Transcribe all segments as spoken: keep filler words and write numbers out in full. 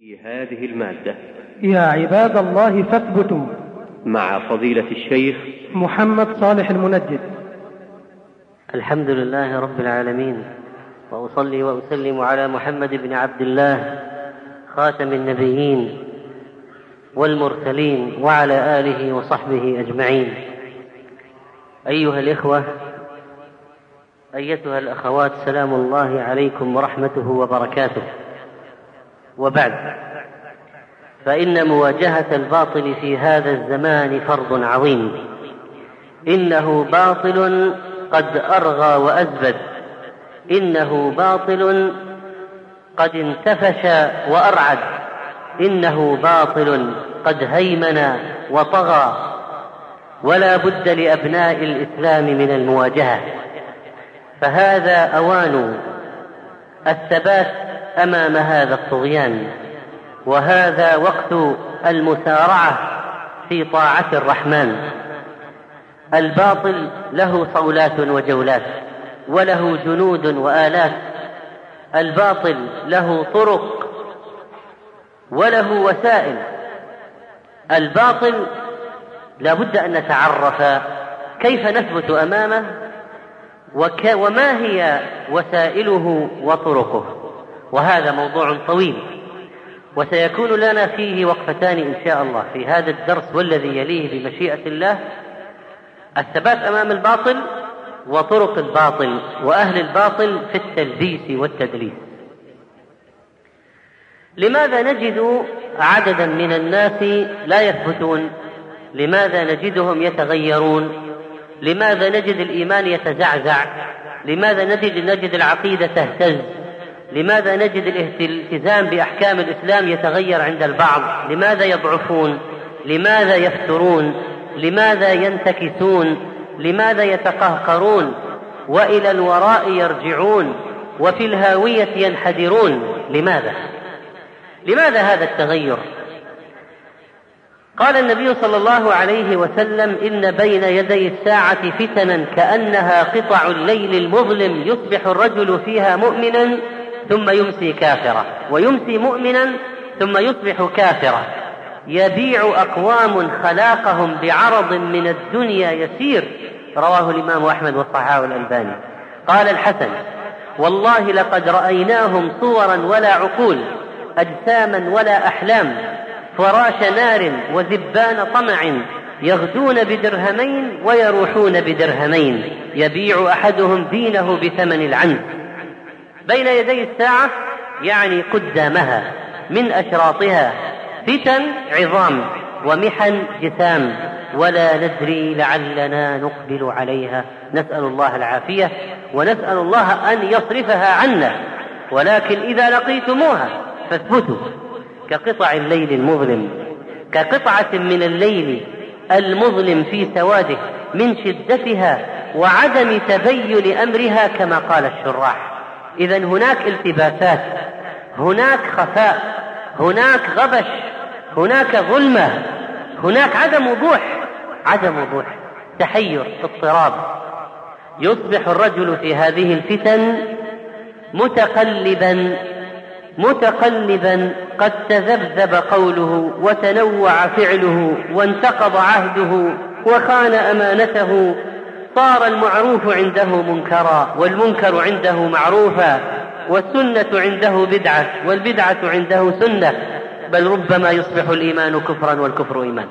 في هذه المادة. يا عباد الله فاثبتوا مع فضيلة الشيخ محمد صالح المنجد. الحمد لله رب العالمين، وأصلي وأسلم على محمد بن عبد الله خاتم النبيين والمرسلين وعلى آله وصحبه أجمعين. أيها الإخوة، أيتها الأخوات، سلام الله عليكم ورحمته وبركاته. وبعد، فإن مواجهة الباطل في هذا الزمان فرض عظيم. إنه باطل قد أرغى وأزبد، إنه باطل قد انتفش وأرعد، إنه باطل قد هيمن وطغى، ولا بد لأبناء الإسلام من المواجهة. فهذا أوان الثبات أمام هذا الطغيان، وهذا وقت المسارعة في طاعة الرحمن. الباطل له صولات وجولات، وله جنود وآلات. الباطل له طرق وله وسائل. الباطل لا بد أن نتعرف كيف نثبت أمامه، وك وما هي وسائله وطرقه، وهذا موضوع طويل، وسيكون لنا فيه وقفتان إن شاء الله في هذا الدرس والذي يليه بمشيئة الله: الثبات أمام الباطل، وطرق الباطل، وأهل الباطل في التلبيس والتدليس. لماذا نجد عددا من الناس لا يثبتون؟ لماذا نجدهم يتغيرون؟ لماذا نجد الإيمان يتزعزع؟ لماذا نجد, نجد العقيدة تهتز؟ لماذا نجد الالتزام بأحكام الإسلام يتغير عند البعض؟ لماذا يضعفون؟ لماذا يفترون؟ لماذا ينتكسون؟ لماذا يتقهقرون وإلى الوراء يرجعون وفي الهاوية ينحدرون؟ لماذا؟ لماذا هذا التغير؟ قال النبي صلى الله عليه وسلم: إن بين يدي الساعة فتنا كأنها قطع الليل المظلم، يصبح الرجل فيها مؤمنا ثم يمسي كافرا، ويمسي مؤمنا ثم يصبح كافرا، يبيع أقوام خلاقهم بعرض من الدنيا يسير. رواه الإمام أحمد والصحاح الألباني. قال الحسن: والله لقد رأيناهم صورا ولا عقول، أجساما ولا أحلام، فراش نار وذبان طمع، يغدون بدرهمين ويروحون بدرهمين، يبيع أحدهم دينه بثمن العنز. بين يدي الساعة يعني قدامها، من أشراطها فتن عظام ومحن جسام، ولا ندري لعلنا نقبل عليها. نسأل الله العافية، ونسأل الله أن يصرفها عنا. ولكن إذا لقيتموها فاثبتوا، كقطع الليل المظلم، كقطعة من الليل المظلم في سواده، من شدتها وعدم تبين أمرها كما قال الشراح. إذن هناك التباسات، هناك خفاء، هناك غبش، هناك ظلمة، هناك عدم وضوح، عدم وضوح، تحير، اضطراب. يصبح الرجل في هذه الفتن متقلبا متقلبا، قد تذبذب قوله وتنوع فعله، وانتقض عهده وخان أمانته، صار المعروف عنده منكرا، والمنكر عنده معروفا، والسنة عنده بدعة، والبدعة عنده سنة، بل ربما يصبح الإيمان كفرا والكفر إيمان.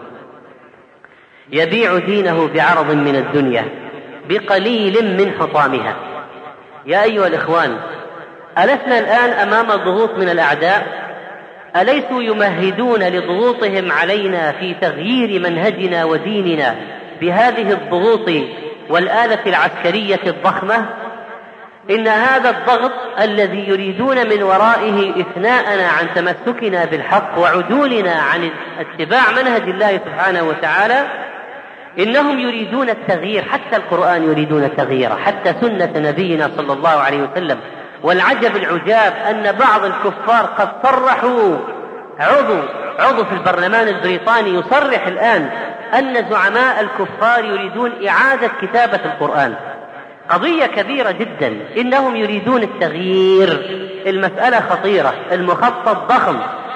يبيع دينه بعرض من الدنيا بقليل من حطامها. يا أيها الإخوان، ألسنا الآن أمام ضغوط من الأعداء؟ أليسوا يمهدون لضغوطهم علينا في تغيير منهجنا وديننا بهذه الضغوط والآلة العسكرية الضخمة؟ إن هذا الضغط الذي يريدون من ورائه إثناءنا عن تمسكنا بالحق وعدولنا عن اتباع منهج الله سبحانه وتعالى، إنهم يريدون التغيير. حتى القرآن يريدون التغيير، حتى سنة نبينا صلى الله عليه وسلم. والعجب العجاب أن بعض الكفار قد صرحوا، عضو عضو في البرلمان البريطاني يصرح الآن أن زعماء الكفار يريدون إعادة كتابة القرآن. قضية كبيرة جدا، إنهم يريدون التغيير. المسألة خطيرة، المخطط ضخم،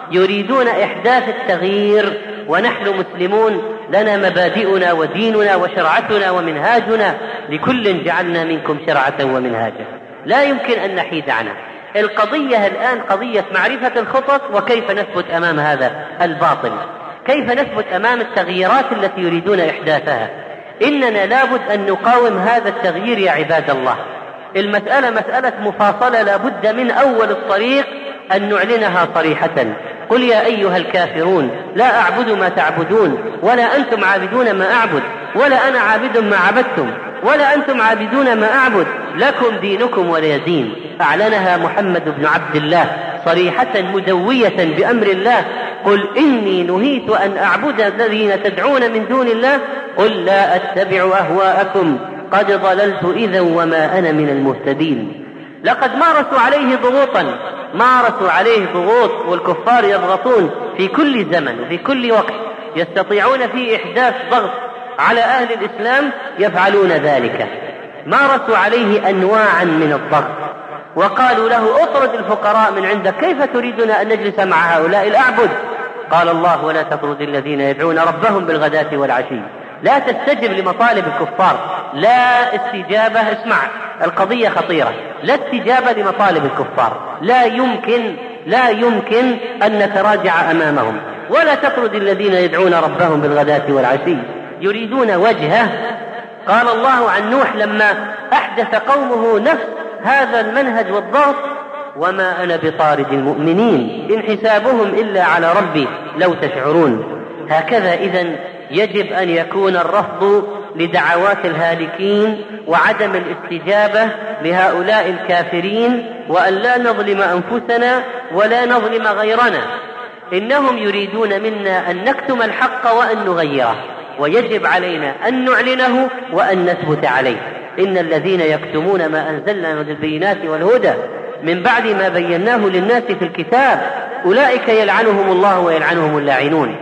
يريدون إحداث التغيير، ونحن مسلمون لنا مبادئنا وديننا وشرعتنا ومنهاجنا، لكل جعلنا منكم شرعة ومنهاجا، لا يمكن أن نحيد عنها. القضية الآن قضية معرفة الخطط، وكيف نثبت أمام هذا الباطل، كيف نثبت أمام التغييرات التي يريدون إحداثها. إننا لابد أن نقاوم هذا التغيير يا عباد الله. المسألة مسألة مفاصلة، لابد من أول الطريق أن نعلنها صريحة. قل يا أيها الكافرون لا أعبد ما تعبدون ولا أنتم عابدون ما أعبد ولا أنا عابد ما عبدتم ولا أنتم عابدون ما أعبد، لكم دينكم ولي دين. أعلنها محمد بن عبد الله صريحة مدوية بأمر الله. قل إني نهيت أن أعبد الذين تدعون من دون الله قل لا أتبع أهواءكم قد ضللت إذا وما أنا من المهتدين. لقد مارسوا عليه ضغوطا، مارسوا عليه ضغوط، والكفار يضغطون في كل زمن وفي كل وقت، يستطيعون في إحداث ضغط على أهل الإسلام، يفعلون ذلك. مارسوا عليه أنواعا من الضغط، وقالوا له اطرد الفقراء من عندك، كيف تريدون أن نجلس مع هؤلاء الأعبد؟ قال الله ولا تطرد الذين يدعون ربهم بالغداة والعشي. لا تستجب لمطالب الكفار، لا استجابة. اسمع، القضية خطيرة، لا استجابة لمطالب الكفار، لا يمكن لا يمكن أن نتراجع أمامهم. ولا تطرد الذين يدعون ربهم بالغداة والعشي يريدون وجهه. قال الله عن نوح لما أحدث قومه نفس هذا المنهج والضغط وما أنا بطارد المؤمنين إن حسابهم إلا على ربي لو تشعرون. هكذا إذن يجب أن يكون الرفض لدعوات الهالكين وعدم الاستجابة لهؤلاء الكافرين، وأن لا نظلم أنفسنا ولا نظلم غيرنا. إنهم يريدون منا أن نكتم الحق وأن نغيره، ويجب علينا أن نعلنه وأن نثبت عليه. إن الذين يكتمون ما أنزلنا من البينات والهدى من بعد ما بيناه للناس في الكتاب أولئك يلعنهم الله ويلعنهم اللاعنون.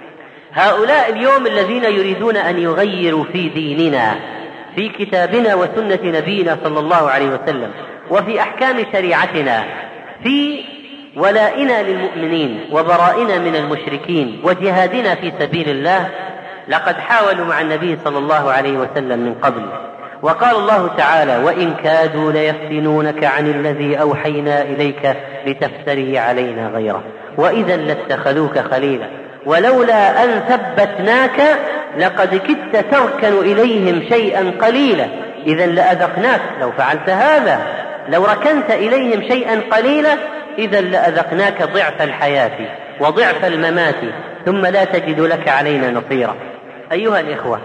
هؤلاء اليوم الذين يريدون أن يغيروا في ديننا، في كتابنا وسنة نبينا صلى الله عليه وسلم، وفي أحكام شريعتنا، في ولائنا للمؤمنين وبرائنا من المشركين وجهادنا في سبيل الله، لقد حاولوا مع النبي صلى الله عليه وسلم من قبل. وقال الله تعالى وإن كادوا ليفتنونك عن الذي أوحينا إليك لتفتري علينا غيره وإذا لاتخذوك خليلا ولولا أن ثبتناك لقد كدت تركن إليهم شيئا قليلا إذا لأذقناك. لو فعلت هذا، لو ركنت إليهم شيئا قليلا، إذا لأذقناك ضعف الحياة وضعف الممات ثم لا تجد لك علينا نصيرا. أيها الإخوة،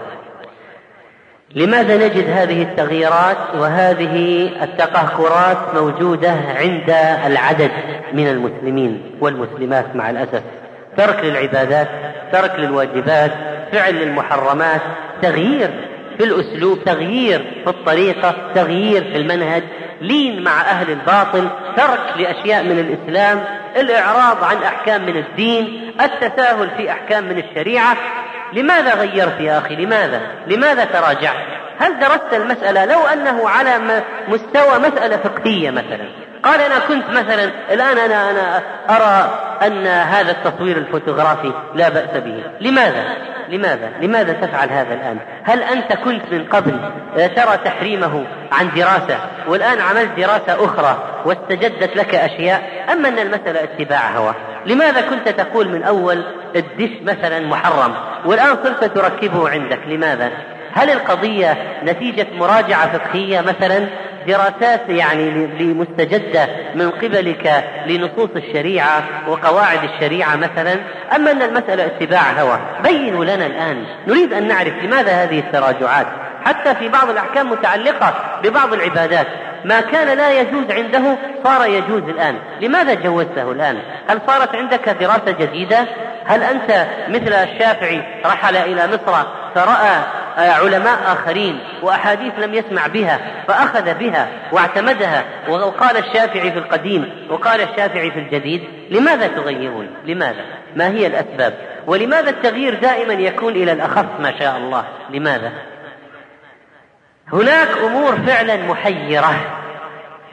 لماذا نجد هذه التغييرات وهذه التقهقرات موجودة عند العدد من المسلمين والمسلمات؟ مع الأسف ترك للعبادات، ترك للواجبات، فعل للمحرمات، تغيير في الأسلوب، تغيير في الطريقة، تغيير في المنهج، لين مع أهل الباطل، ترك لأشياء من الإسلام، الإعراض عن أحكام من الدين، التساهل في أحكام من الشريعة. لماذا غيرت يا أخي؟ لماذا؟ لماذا تراجعت؟ هل درست المسألة؟ لو أنه على مستوى مسألة فقهية مثلا، قال أنا كنت مثلا الآن أنا, أنا أرى أن هذا التصوير الفوتوغرافي لا بأس به، لماذا؟ لماذا؟ لماذا تفعل هذا الآن؟ هل أنت كنت من قبل ترى تحريمه عن دراسة والآن عملت دراسة أخرى واستجدت لك أشياء، أما أن المسألة اتباع هوى؟ لماذا كنت تقول من أول الدش مثلا محرم والآن صرت تركبه عندك؟ لماذا؟ هل القضية نتيجة مراجعة فقهية مثلا، دراسات يعني لمستجدة من قبلك لنصوص الشريعة وقواعد الشريعة مثلا، أما أن المسألة اتباع هوى؟ بينوا لنا الآن، نريد أن نعرف لماذا هذه التراجعات حتى في بعض الأحكام متعلقة ببعض العبادات. ما كان لا يجوز عنده صار يجوز الآن، لماذا جوزته الآن؟ هل صارت عندك دراسة جديدة؟ هل أنت مثل الشافعي رحل إلى مصر فرأى علماء آخرين وأحاديث لم يسمع بها فأخذ بها واعتمدها، وقال الشافعي في القديم وقال الشافعي في الجديد؟ لماذا تغيرون؟ لماذا؟ ما هي الأسباب؟ ولماذا التغيير دائما يكون إلى الأخف ما شاء الله؟ لماذا؟ هناك أمور فعلا محيرة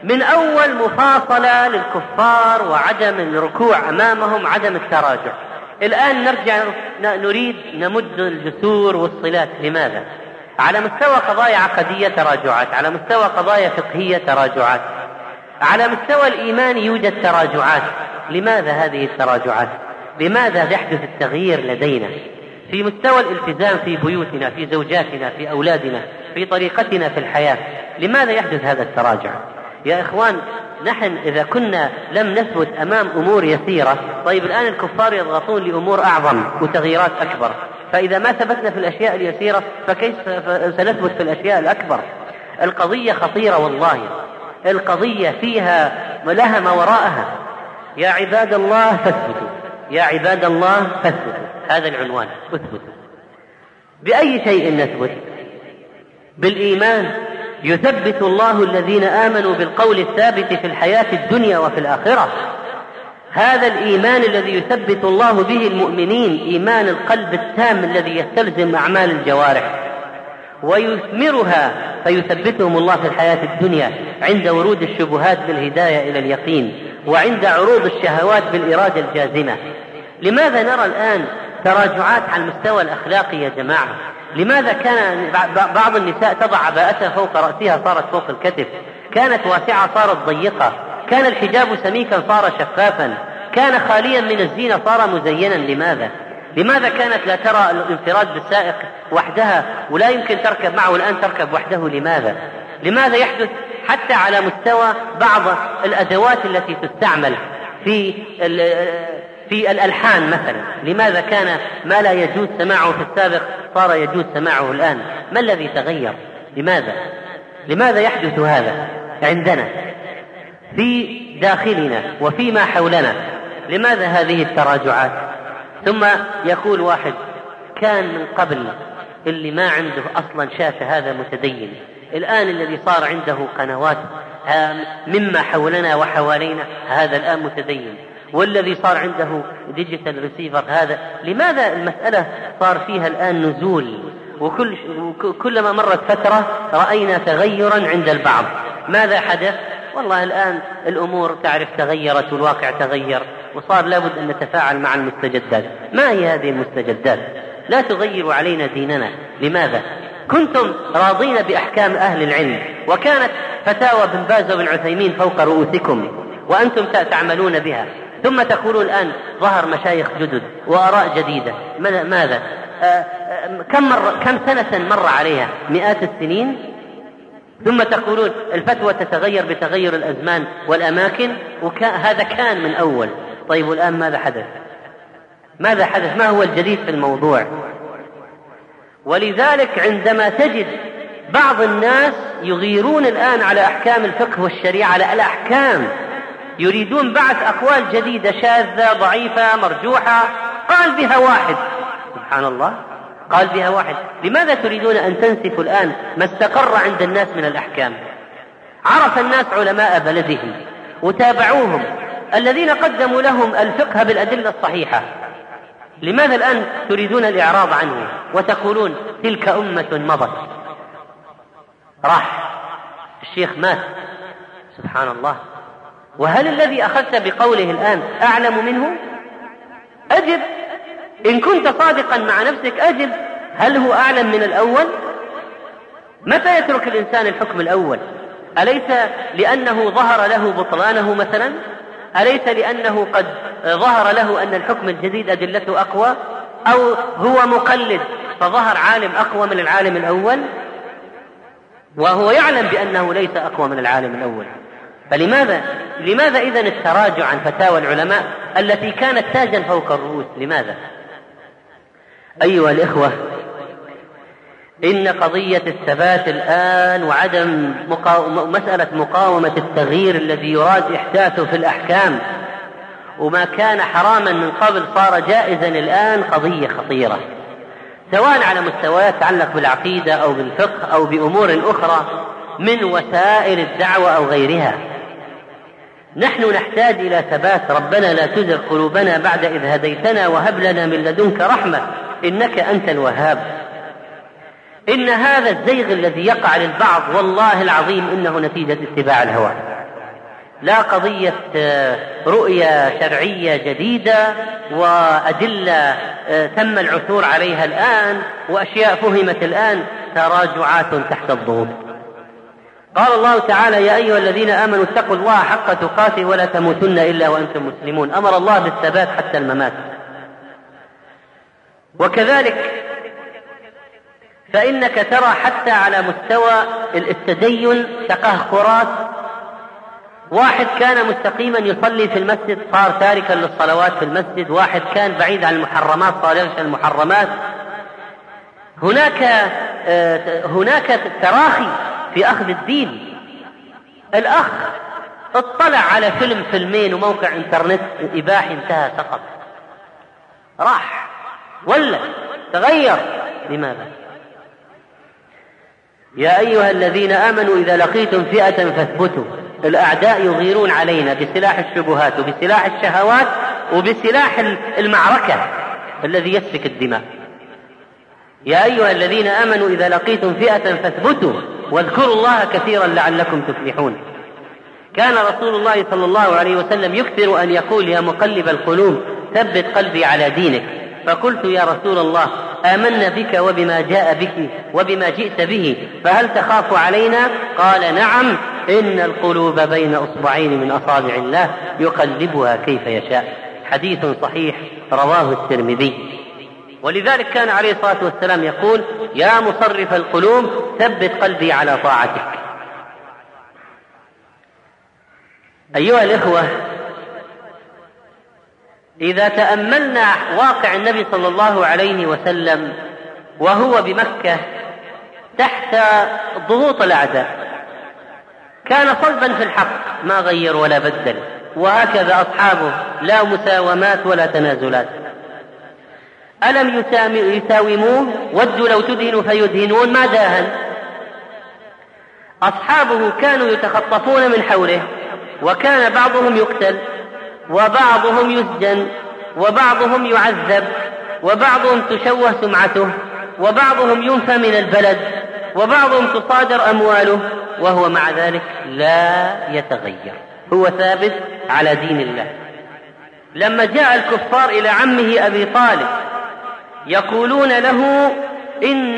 من أول مفاصلة للكفار وعدم الركوع أمامهم، عدم التراجع. الآن نرجع نريد نمد الجسور والصلات. لماذا؟ على مستوى قضايا عقدية تراجعات، على مستوى قضايا فقهية تراجعات، على مستوى الإيمان يوجد تراجعات. لماذا هذه التراجعات؟ لماذا يحدث التغيير لدينا في مستوى الالتزام في بيوتنا، في زوجاتنا، في أولادنا، في طريقتنا في الحياة؟ لماذا يحدث هذا التراجع؟ يا إخوان، نحن إذا كنا لم نثبت أمام أمور يسيرة، طيب الآن الكفار يضغطون لأمور أعظم وتغييرات أكبر، فإذا ما ثبتنا في الأشياء اليسيرة فكيف سنثبت في الأشياء الأكبر؟ القضية خطيرة والله، القضية فيها لها ما وراءها. يا عباد الله فاثبتوا، يا عباد الله فاثبتوا، هذا العنوان، اثبتوا. بأي شيء نثبت؟ بالإيمان. يثبت الله الذين آمنوا بالقول الثابت في الحياة الدنيا وفي الآخرة. هذا الإيمان الذي يثبت الله به المؤمنين، إيمان القلب التام الذي يستلزم أعمال الجوارح ويثمرها، فيثبتهم الله في الحياة الدنيا عند ورود الشبهات بالهداية إلى اليقين، وعند عروض الشهوات بالإرادة الجازمة. لماذا نرى الآن تراجعات على المستوى الأخلاقي يا جماعة؟ لماذا كان بعض النساء تضع عباءتها فوق رأسها صارت فوق الكتف، كانت واسعة صارت ضيقة، كان الحجاب سميكا صار شفافا، كان خاليا من الزينة صار مزينا؟ لماذا؟ لماذا كانت لا ترى الانفراد بالسائق وحدها ولا يمكن تركب معه، الآن تركب وحده؟ لماذا؟ لماذا يحدث حتى على مستوى بعض الأدوات التي تستعمل في في الألحان مثلا؟ لماذا كان ما لا يجوز سماعه في السابق صار يجوز سماعه الآن؟ ما الذي تغير؟ لماذا؟ لماذا يحدث هذا عندنا في داخلنا وفيما حولنا؟ لماذا هذه التراجعات؟ ثم يقول واحد كان من قبل اللي ما عنده أصلا شاف هذا متدين، الآن الذي صار عنده قنوات مما حولنا وحوالينا هذا الآن متدين، والذي صار عنده ديجيتال ريسيفر هذا. لماذا المسألة صار فيها الآن نزول؟ وكل كلما مرت فترة رأينا تغيرا عند البعض. ماذا حدث؟ والله الآن الأمور تعرف تغيرت والواقع تغير، وصار لابد أن نتفاعل مع المستجدات. ما هي هذه المستجدات؟ لا تغيروا علينا ديننا. لماذا؟ كنتم راضين بأحكام أهل العلم، وكانت فتاوى بن باز وبن عثيمين فوق رؤوسكم وأنتم تعملون بها، ثم تقولون الآن ظهر مشايخ جدد وآراء جديدة. ماذا؟ آآ آآ كم, مرة كم سنة مر عليها؟ مئات السنين. ثم تقولون الفتوى تتغير بتغير الأزمان والأماكن، وهذا كان من أول. طيب والآن ماذا حدث؟ ماذا حدث؟ ما هو الجديد في الموضوع؟ ولذلك عندما تجد بعض الناس يغيرون الآن على أحكام الفقه والشريعة، على الأحكام، يريدون بعث أقوال جديدة شاذة ضعيفة مرجوحة، قال بها واحد، سبحان الله، قال بها واحد. لماذا تريدون أن تنسفوا الآن ما استقر عند الناس من الأحكام؟ عرف الناس علماء بلدهم وتابعوهم الذين قدموا لهم الفقه بالأدلة الصحيحة. لماذا الآن تريدون الإعراض عنه وتقولون تلك أمة مضت؟ راح الشيخ مات، سبحان الله. وهل الذي أخذت بقوله الآن أعلم منه؟ أجب، إن كنت صادقا مع نفسك أجب، هل هو أعلم من الأول؟ متى يترك الإنسان الحكم الأول؟ أليس لأنه ظهر له بطلانه مثلا؟ أليس لأنه قد ظهر له أن الحكم الجديد أدلته أقوى؟ أو هو مقلد فظهر عالم أقوى من العالم الأول وهو يعلم بأنه ليس أقوى من العالم الأول؟ فلماذا لماذا إذن التراجع عن فتاوى العلماء التي كانت تاجا فوق الرؤوس؟ لماذا؟ أيها الإخوة، إن قضية الثبات الآن وعدم مقاومة مسألة مقاومة التغيير الذي يراد إحداثه في الأحكام، وما كان حراما من قبل صار جائزا الآن، قضية خطيرة، سواء على مستويات تتعلق بالعقيدة أو بالفقه أو بأمور أخرى من وسائل الدعوة أو غيرها. نحن نحتاج إلى ثبات. ربنا لا تزغ قلوبنا بعد إذ هديتنا وهب لنا من لدنك رحمة إنك أنت الوهاب. إن هذا الزيغ الذي يقع للبعض والله العظيم إنه نتيجة اتباع الهوى، لا قضية رؤية شرعية جديدة وأدلة تم العثور عليها الآن وأشياء فهمت الآن، تراجعات تحت الضغوط. قال الله تعالى: يا أيها الذين آمنوا اتقوا الله حق تقاته ولا تموتن إلا وأنتم مسلمون. أمر الله بالثبات حتى الممات. وكذلك فإنك ترى حتى على مستوى التدين تقهقرات. واحد كان مستقيما يصلي في المسجد صار تاركا للصلوات في المسجد، واحد كان بعيد عن المحرمات صار يغشى المحرمات. هناك هناك تراخي في أخذ الدين. الأخ اطلع على فيلم فيلمين وموقع انترنت إباحي انتهى سقط، راح ولا تغير. لماذا؟ يا أيها الذين آمنوا إذا لقيتم فئة فاثبتوا. الأعداء يغيرون علينا بسلاح الشبهات وبسلاح الشهوات وبسلاح المعركة الذي يسفك الدماء. يا أيها الذين آمنوا إذا لقيتم فئة فاثبتوا واذكروا الله كثيرا لعلكم تفلحون. كان رسول الله صلى الله عليه وسلم يكثر أن يقول: يا مقلب القلوب ثبت قلبي على دينك. فقلت: يا رسول الله آمنا بك وبما جاء بك وبما جئت به، فهل تخاف علينا؟ قال: نعم، إن القلوب بين أصبعين من أصابع الله يقلبها كيف يشاء. حديث صحيح رواه الترمذي. ولذلك كان عليه الصلاة والسلام يقول: يا مصرف القلوب ثبت قلبي على طاعتك. أيها الإخوة، إذا تأملنا واقع النبي صلى الله عليه وسلم وهو بمكة تحت ضغوط الأعداء، كان صلبا في الحق ما غير ولا بدل، وهكذا أصحابه لا مساومات ولا تنازلات. ألم يساوموه؟ ودوا لو تدهن فيدهنون، ما داهن. أصحابه كانوا يتخطفون من حوله، وكان بعضهم يقتل وبعضهم يسجن وبعضهم يعذب وبعضهم تشوه سمعته وبعضهم ينفى من البلد وبعضهم تصادر أمواله، وهو مع ذلك لا يتغير، هو ثابت على دين الله. لما جاء الكفار إلى عمه أبي طالب يقولون له: إن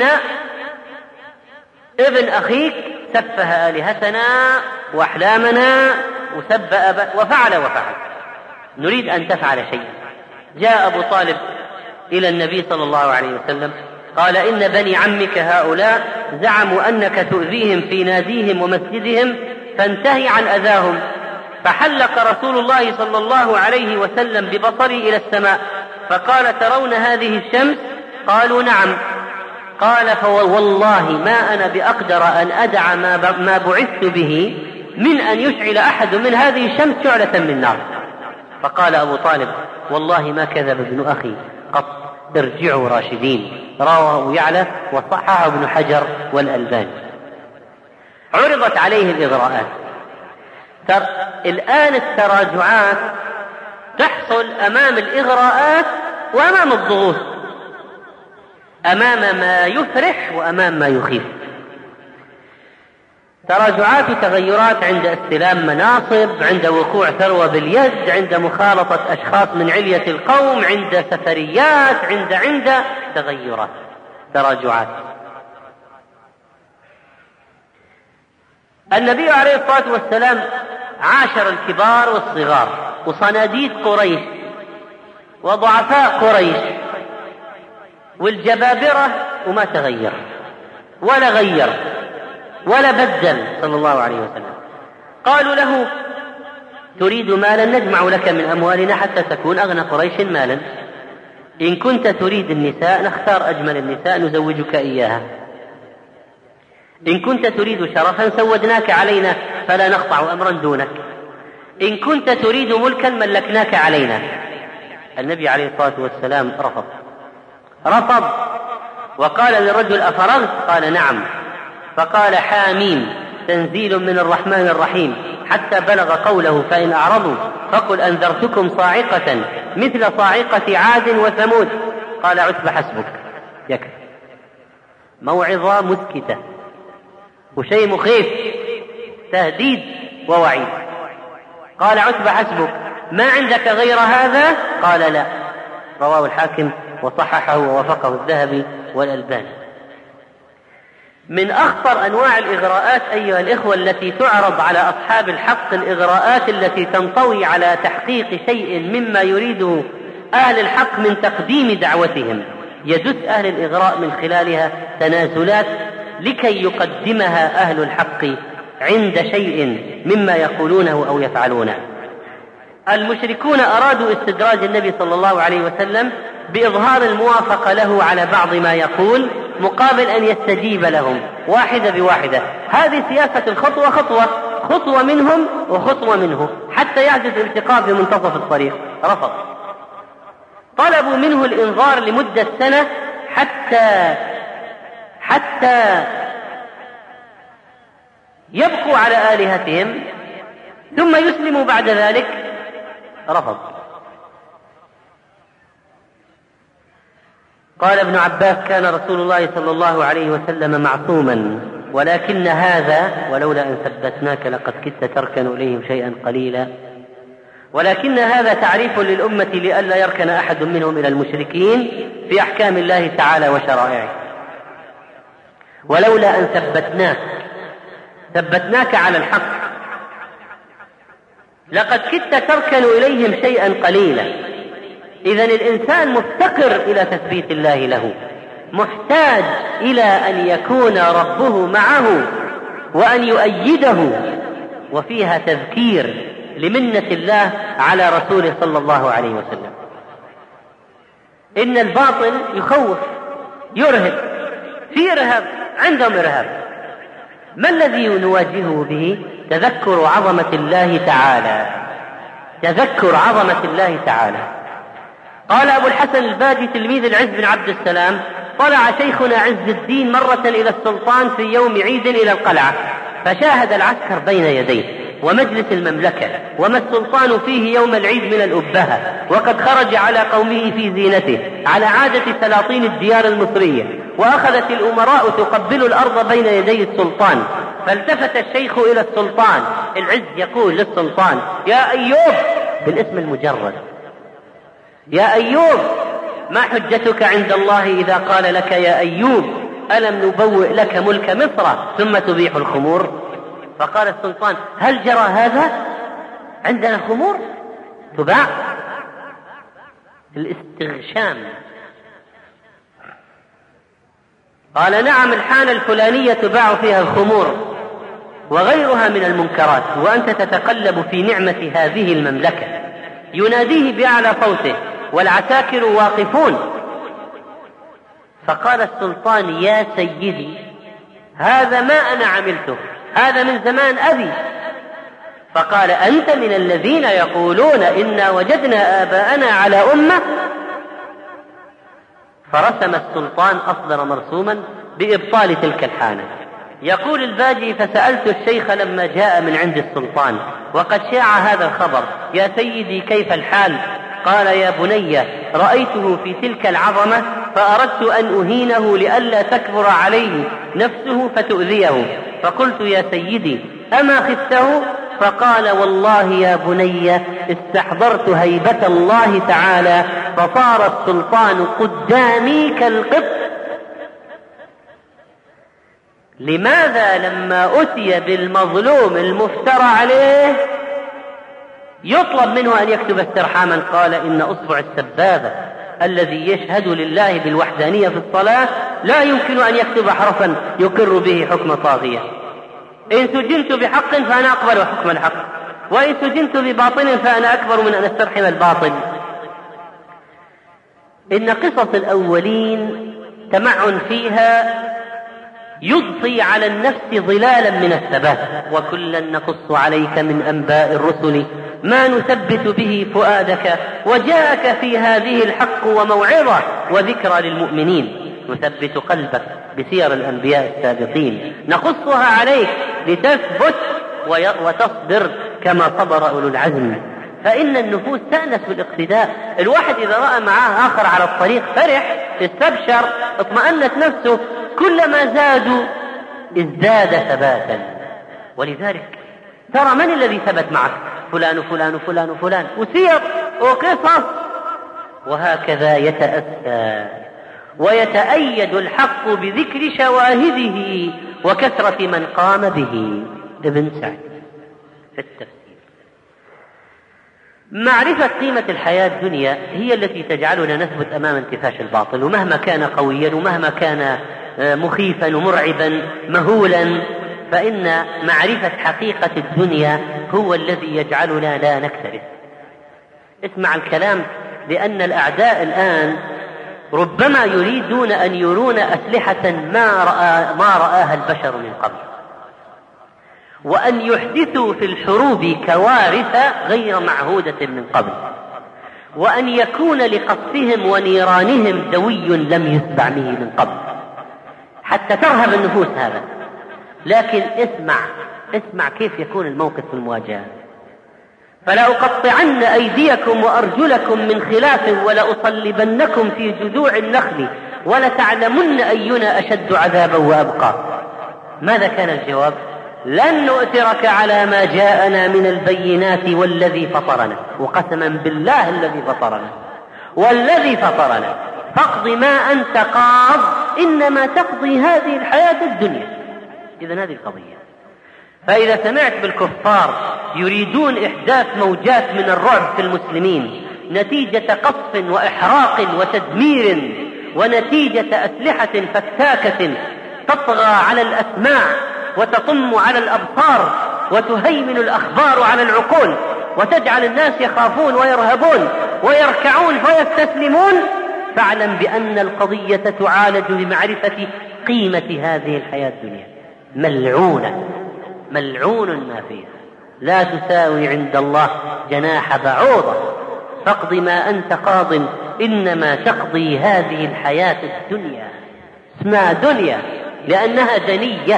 ابن أخيك سفه آلهتنا وأحلامنا وسب أبا وفعل وفعل، نريد أن تفعل شيء. جاء أبو طالب إلى النبي صلى الله عليه وسلم قال: إن بني عمك هؤلاء زعموا أنك تؤذيهم في ناديهم ومسجدهم فانتهي عن أذاهم. فحلق رسول الله صلى الله عليه وسلم ببصري إلى السماء فقال: ترون هذه الشمس؟ قالوا: نعم. قال: فوالله ما أنا بأقدر أن أدع ما بعثت به من أن يشعل أحد من هذه الشمس شعلة من نار. فقال أبو طالب: والله ما كذب ابن أخي قط، ارجعوا راشدين. رواه يعلى وصححه ابن حجر والألباني. عرضت عليه الإغراءات. تر... الآن التراجعات تحصل أمام الإغراءات وأمام الضغوط، أمام ما يفرح وأمام ما يخيف. تراجعات وتغيرات عند استلام مناصب، عند وقوع ثروة باليد، عند مخالطة أشخاص من علية القوم، عند سفريات، عند عند تغيرات، تراجعات. النبي عليه الصلاة والسلام عاشر الكبار والصغار وصناديد قريش وضعفاء قريش والجبابرة، وما تغير ولا غير ولا بدل صلى الله عليه وسلم. قالوا له: تريد مالا نجمع لك من أموالنا حتى تكون أغنى قريش مالا. إن كنت تريد النساء نختار أجمل النساء نزوجك إياها. إن كنت تريد شرفا سودناك علينا فلا نقطع أمرا دونك. إن كنت تريد ملكا ملكناك علينا. النبي عليه الصلاة والسلام رفض رفض وقال للرجل: أفرغت؟ قال: نعم. فقال: حاميم تنزيل من الرحمن الرحيم، حتى بلغ قوله: فإن أعرضوا فقل أنذرتكم صاعقة مثل صاعقة عاد وثمود. قال عتبة: حسبك، يكفي. موعظة مسكتة وشيء مخيف، تهديد ووعيد. قال عتبة حسبك، ما عندك غير هذا؟ قال لا. رواه الحاكم وصححه ووافقه الذهبي والألباني. من أخطر أنواع الإغراءات أيها الإخوة التي تعرض على أصحاب الحق الإغراءات التي تنطوي على تحقيق شيء مما يريده أهل الحق من تقديم دعوتهم. يدس أهل الإغراء من خلالها تنازلات لكي يقدمها أهل الحق عند شيء مما يقولونه أو يفعلونه. المشركون أرادوا استدراج النبي صلى الله عليه وسلم بإظهار الموافقة له على بعض ما يقول مقابل أن يستجيب لهم واحدة بواحدة. هذه سياسة الخطوة خطوة، خطوة منهم وخطوة منه، حتى يعجز الالتقاء في منتصف الطريق. رفض. طلبوا منه الإنظار لمدة سنة حتى حتى يبقوا على آلهتهم ثم يسلموا بعد ذلك. رفض. قال ابن عباس: كان رسول الله صلى الله عليه وسلم معصوما، ولكن هذا ولولا أن ثبتناك لقد كدت تركن إليهم شيئا قليلا، ولكن هذا تعريف للأمة لئلا يركن أحد منهم إلى المشركين في أحكام الله تعالى وشرائعه. ولولا أن ثبتناك ثبتناك على الحق لقد كدت تركن إليهم شيئا قليلا. إذن الإنسان مفتقر إلى تثبيت الله له، محتاج إلى أن يكون ربه معه وأن يؤيده، وفيها تذكير لمنة الله على رسوله صلى الله عليه وسلم. إن الباطل يخوف، يرهب، في إرهاب، عندهم إرهاب. ما الذي نواجهه به؟ تذكر عظمة الله تعالى، تذكر عظمة الله تعالى. قال أبو الحسن الباجي تلميذ العز بن عبد السلام: طلع شيخنا عز الدين مرة إلى السلطان في يوم عيد إلى القلعة، فشاهد العسكر بين يديه ومجلس المملكة وما السلطان فيه يوم العيد من الأبهة، وقد خرج على قومه في زينته على عادة سلاطين الديار المصرية، وأخذت الأمراء تقبل الأرض بين يدي السلطان. فالتفت الشيخ إلى السلطان، العز يقول للسلطان: يا أيوب، بالاسم المجرد، يا أيوب، ما حجتك عند الله إذا قال لك يا أيوب ألم نبوئ لك ملك مصر ثم تبيح الخمور؟ فقال السلطان: هل جرى هذا؟ عندنا خمور تباع؟ الاستغشام. قال: نعم، الحانة الفلانية تباع فيها الخمور وغيرها من المنكرات، وأنت تتقلب في نعمة هذه المملكة. يناديه بأعلى صوته والعساكر واقفون. فقال السلطان: يا سيدي، هذا ما أنا عملته، هذا من زمان أبي. فقال: أنت من الذين يقولون إنا وجدنا آباءنا على أمة؟ فرسم السلطان أصدر مرسوما بإبطال تلك الحانة. يقول الباجي: فسألت الشيخ لما جاء من عند السلطان وقد شاع هذا الخبر: يا سيدي كيف الحال؟ قال: يا بني، رأيته في تلك العظمة فأردت أن أهينه لئلا تكبر عليه نفسه فتؤذيه، فقلت: يا سيدي أما خفته؟ فقال: والله يا بني استحضرت هيبة الله تعالى فصار السلطان قدامي كالقط. لماذا لما أتي بالمظلوم المفترى عليه يطلب منه أن يكتب استرحاما؟ قال: إن أصبع السبابة الذي يشهد لله بالوحدانية في الصلاة لا يمكن أن يكتب حرفا يقر به حكم طاغية. إن سجنت بحق فأنا أقبل حكم الحق، وإن سجنت بباطل فأنا أكبر من أن أسترحم الباطل. إن قصص الأولين تمعن فيها يضفي على النفس ظلالا من الثبات. وكلا نقص عليك من أنباء الرسل ما نثبت به فؤادك، وجاءك في هذه الحق وموعظة وذكرى للمؤمنين. نثبت قلبك بسير الأنبياء السابقين نقصها عليك لتثبت وتصبر كما صبر أولو العزم. فإن النفوس تأنس بالاقتداء. الواحد إذا رأى معاه آخر على الطريق فرح، استبشر، اطمأنت نفسه، كلما زادوا ازداد ثباتا. ولذلك ترى من الذي ثبت معك؟ فلان وفلان وفلان وفلان وسير وقصص، وهكذا يتأسى ويتأيد الحق بذكر شواهده وكثرة من قام به. ابن سعد في التفسير: معرفة قيمة الحياة الدنيا هي التي تجعلنا نثبت أمام انتفاش الباطل، ومهما كان قويا ومهما كان مخيفا ومرعبا مهولا، فإن معرفة حقيقة الدنيا هو الذي يجعلنا لا نكترث. اسمع الكلام، لأن الأعداء الآن ربما يريدون أن يرون أسلحة ما رأى ما رآها البشر من قبل، وأن يحدثوا في الحروب كوارث غير معهودة من قبل، وأن يكون لقصفهم ونيرانهم دوي لم يسبع به من قبل، حتى ترهب النفوس هذا. لكن اسمع اسمع كيف يكون الموقف في المواجهة: فلا أقطعن أيديكم وأرجلكم من خلاف ولأصلبنكم في جذوع النخل ولتعلمن أينا أشد عذابا وأبقى. ماذا كان الجواب؟ لن نؤثرك على ما جاءنا من البينات والذي فطرنا. وقسما بالله الذي فطرنا والذي فطرنا فاقض ما أنت قاض إنما تقضي هذه الحياة الدنيا. إذن هذه القضية. فإذا سمعت بالكفار يريدون إحداث موجات من الرعب في المسلمين نتيجة قصف وإحراق وتدمير، ونتيجة أسلحة فتاكة تطغى على الأسماع وتطم على الأبصار وتهيمن الأخبار على العقول وتجعل الناس يخافون ويرهبون ويركعون ويستسلمون، فاعلم بأن القضية تعالج بمعرفة قيمة هذه الحياة الدنيا. ملعونة ملعون ما فيها، لا تساوي عند الله جناح بعوضة. فاقض ما أنت قاض إنما تقضي هذه الحياة الدنيا. اسمها دنيا لأنها دنية.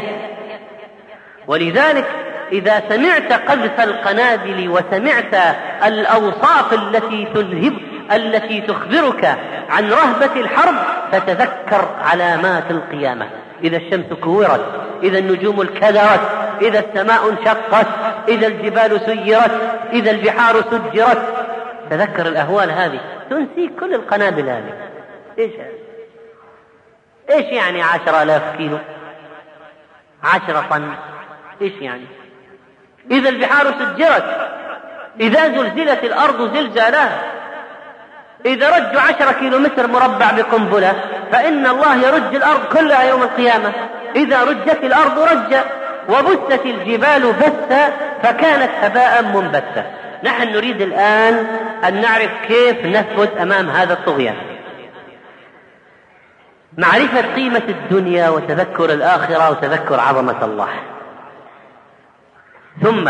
ولذلك إذا سمعت قذف القنابل وسمعت الأوصاف التي تذهب التي تخبرك عن رهبة الحرب فتذكر علامات القيامة: إذا الشمس كورت، إذا النجوم انكدرت، إذا السماء انشقت، إذا الجبال سيرت، إذا البحار سجرت. تذكر الأهوال هذه تنسيك كل القنابل هذه. إيش إيش يعني عشر آلاف كيلو، عشرة طن؟ إيش يعني؟ إذا البحار سجرت، إذا زلزلت الأرض زلزالها، إذا رجوا عشرة كيلو متر مربع بقنبلة فإن الله يرج الأرض كلها يوم القيامة. إذا رجت الأرض رجا وبثت الجبال بثا فكانت هباء منبثا. نحن نريد الآن أن نعرف كيف نثبت أمام هذا الطغيان. معرفة قيمة الدنيا وتذكر الآخرة وتذكر عظمة الله. ثم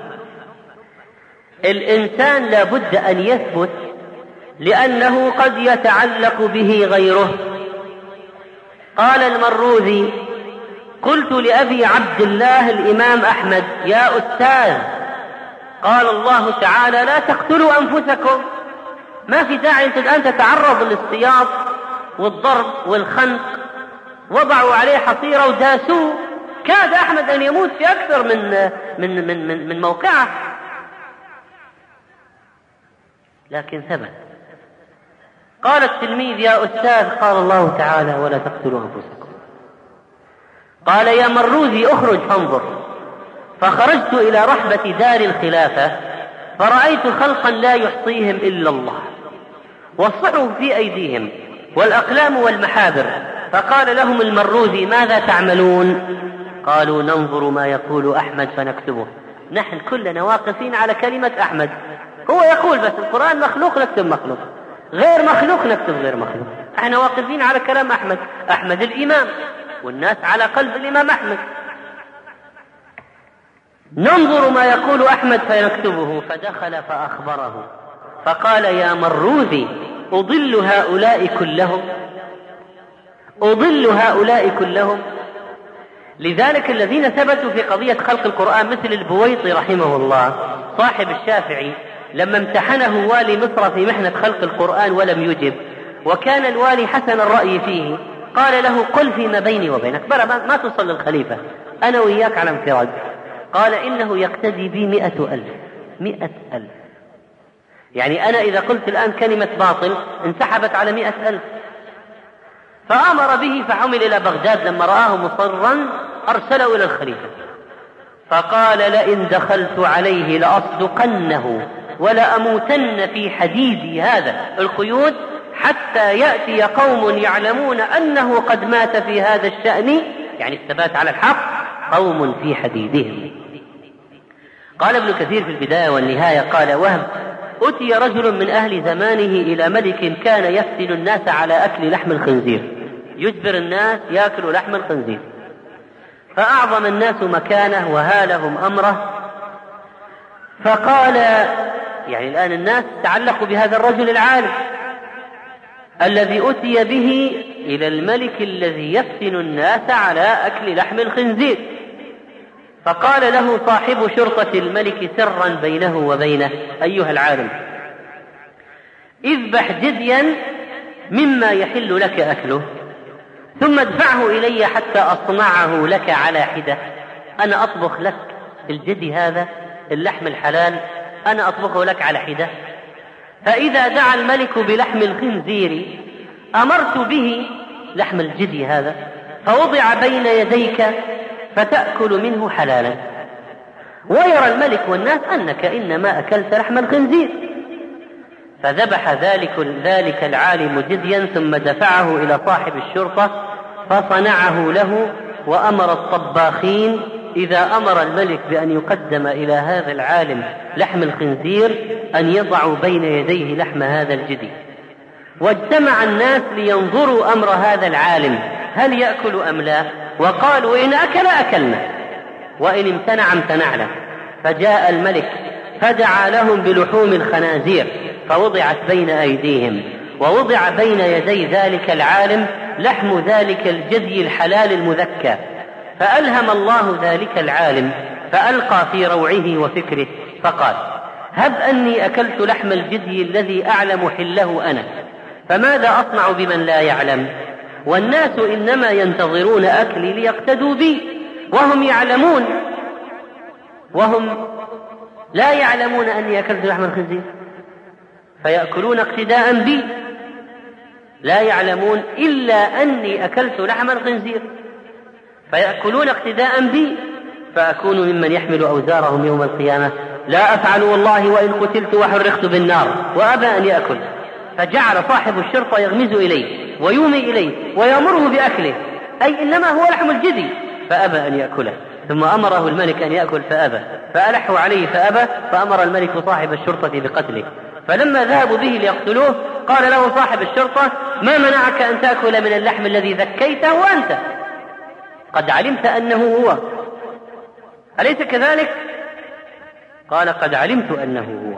الإنسان لا بد أن يثبت لأنه قد يتعلق به غيره. قال المروذي: قلت لأبي عبد الله الإمام أحمد: يا أستاذ، قال الله تعالى: لا تقتلوا أنفسكم. ما في داعي أنت الآن تتعرض للسياط والضرب والخنق. وضعوا عليه حصيرة وداسوه، كاد أحمد أن يموت في أكثر من من من من, من موقعه، لكن ثبت. قال التلميذ: يا أستاذ، قال الله تعالى: ولا تقتلوا أنفسكم. قال: يا مروذي، أخرج فانظر. فخرجت إلى رحبة دار الخلافة فرأيت خلقا لا يحصيهم إلا الله، والصحف في أيديهم والأقلام والمحابر. فقال لهم المروذي: ماذا تعملون؟ قالوا: ننظر ما يقول أحمد فنكتبه. نحن كلنا واقفين على كلمة أحمد. هو يقول بس القرآن مخلوق نكتب مخلوق، غير مخلوق نكتب غير مخلوق. احنا واقفين على كلام أحمد، أحمد الإمام، والناس على قلب الإمام أحمد. ننظر ما يقول أحمد فيكتبه. فدخل فأخبره فقال: يا مروذي، أضل هؤلاء كلهم أضل هؤلاء كلهم لذلك الذين ثبتوا في قضية خلق القرآن مثل البويطي رحمه الله صاحب الشافعي، لما امتحنه والي مصر في محنة خلق القرآن ولم يجب، وكان الوالي حسن الرأي فيه، قال له: قل فيما بيني وبينك، بلا ما توصل للخليفة، أنا وإياك على انفراد. قال: إنه يقتدي بي مئة ألف. مئة ألف. يعني أنا إذا قلت الآن كلمة باطل انسحبت على مئة ألف. فأمر به فحمل إلى بغداد. لما رآه مصرا أرسله إلى الخليفة فقال لئن دخلت عليه لأصدقنه ولأموتن في حديدي هذا القيود حتى يأتي قوم يعلمون أنه قد مات في هذا الشأن، يعني الثبات على الحق، قوم في حديدهم. قال ابن كثير في البداية والنهاية قال وهب أتي رجل من أهل زمانه إلى ملك كان يفتن الناس على أكل لحم الخنزير، يجبر الناس يأكلوا لحم الخنزير، فأعظم الناس مكانه وهالهم أمره. فقال يعني الآن الناس تعلقوا بهذا الرجل العالم الذي أتي به إلى الملك الذي يفتن الناس على أكل لحم الخنزير. فقال له صاحب شرطة الملك سرا بينه وبينه أيها العالم اذبح جديا مما يحل لك أكله ثم ادفعه إلي حتى أصنعه لك على حدة. أنا أطبخ لك الجدي هذا اللحم الحلال، أنا أطبخه لك على حدة. فإذا دعا الملك بلحم الخنزير أمرت به لحم الجدي هذا فوضع بين يديك فتأكل منه حلالا، ويرى الملك والناس أنك إنما أكلت لحم الخنزير. فذبح ذلك, ذلك العالم جديا ثم دفعه إلى صاحب الشرطة فصنعه له، وأمر الطباخين إذا أمر الملك بأن يقدم إلى هذا العالم لحم الخنزير أن يضعوا بين يديه لحم هذا الجدي. واجتمع الناس لينظروا أمر هذا العالم هل يأكل أم لا، وقالوا إن أكل أكلنا وإن امتنع امتنعنا. فجاء الملك فدعا لهم بلحوم الخنازير فوضعت بين أيديهم، ووضع بين يدي ذلك العالم لحم ذلك الجدي الحلال المذكى. فألهم الله ذلك العالم فألقى في روعه وفكره فقال هب أني أكلت لحم الجدي الذي أعلم حله أنا، فماذا أصنع بمن لا يعلم؟ والناس إنما ينتظرون أكلي ليقتدوا بي، وهم يعلمون وهم لا يعلمون أني أكلت لحم الخنزير فيأكلون اقتداء بي، لا يعلمون إلا أني أكلت لحم الخنزير فيأكلون اقتداء بي، فأكون ممن يحمل أوزارهم يوم القيامة. لا أفعل والله وإن قتلت وحرقت بالنار، وأبى أن يأكل. فجعل صاحب الشرطة يغمز إليه ويومي إليه ويأمره بأكله، أي إنما هو لحم الجدي، فأبى أن يأكله. ثم أمره الملك أن يأكل فأبى، فألحوا عليه فأبى، فأمر الملك صاحب الشرطة بقتله. فلما ذهبوا به ليقتلوه قال له صاحب الشرطة ما منعك أن تأكل من اللحم الذي ذكيته وأنت قد علمت أنه هو، أليس كذلك؟ قال قد علمت أنه هو،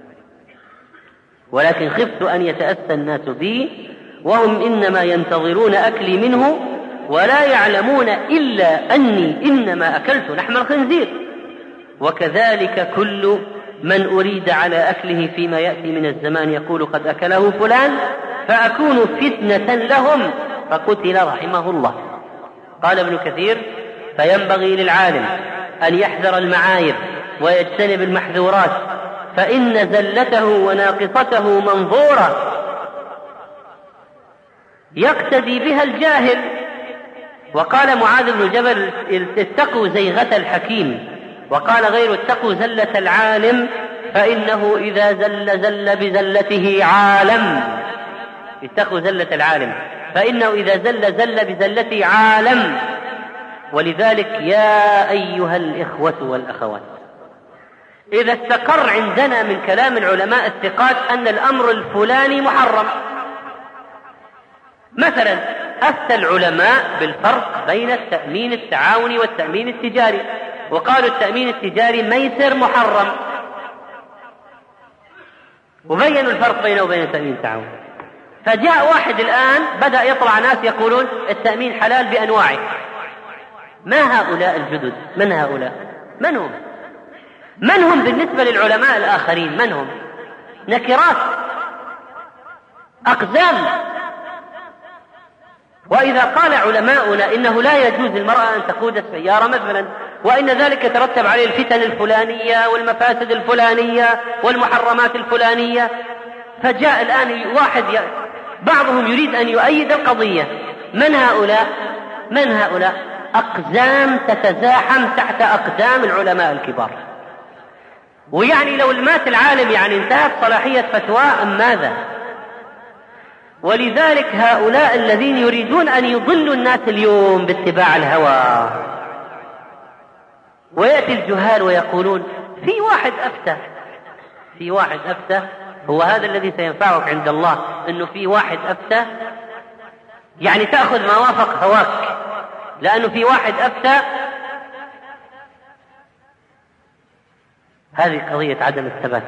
ولكن خفت أن يتأسى الناس بي وهم إنما ينتظرون أكلي منه ولا يعلمون إلا أني إنما أكلت لحم الخنزير. وكذلك كل من أريد على أكله فيما يأتي من الزمان يقول قد أكله فلان فأكون فتنة لهم فقتل رحمه الله. قال ابن كثير فينبغي للعالم أن يحذر المعايب ويجتنب المحذورات، فإن زلته وناقصته منظورة يقتدي بها الجاهل. وقال معاذ بن جبل اتقوا زيغة الحكيم، وقال غير اتقوا زلة العالم فإنه إذا زل زل بزلته عالم. اتقوا زلة العالم فإنه إذا زل زل بزلته عالم. ولذلك يا أيها الإخوة والأخوات، إذا استقر عندنا من كلام العلماء الثقات أن الأمر الفلاني محرم، مثلا أفتى العلماء بالفرق بين التأمين التعاوني والتأمين التجاري، وقالوا التأمين التجاري ميسر محرم، وبينوا الفرق بينه وبين التأمين التعاوني. فجاء واحد الآن بدأ يطلع ناس يقولون التأمين حلال بأنواعه. ما هؤلاء الجدد؟ من هؤلاء؟ من هم؟ من هم بالنسبة للعلماء الآخرين؟ من هم؟ نكرات، أقزام. وإذا قال علماؤنا إنه لا يجوز المرأة أن تقود السيارة مثلا وإن ذلك يترتب عليه الفتن الفلانية والمفاسد الفلانية والمحرمات الفلانية. فجاء الآن واحد ي... بعضهم يريد أن يؤيد القضية. من هؤلاء؟ من هؤلاء؟ أقزام تتزاحم تحت أقدام العلماء الكبار. ويعني لو مات العالم يعني انتهت صلاحية فتوى أم ماذا؟ ولذلك هؤلاء الذين يريدون أن يضلوا الناس اليوم باتباع الهوى، ويأتي الجهال ويقولون في واحد أفتى، في واحد أفتى، هو هذا الذي سينفعك عند الله، أنه في واحد أفتى، يعني تأخذ ما وافق هواك لأنه في واحد أفتى. هذه قضية عدم الثبات،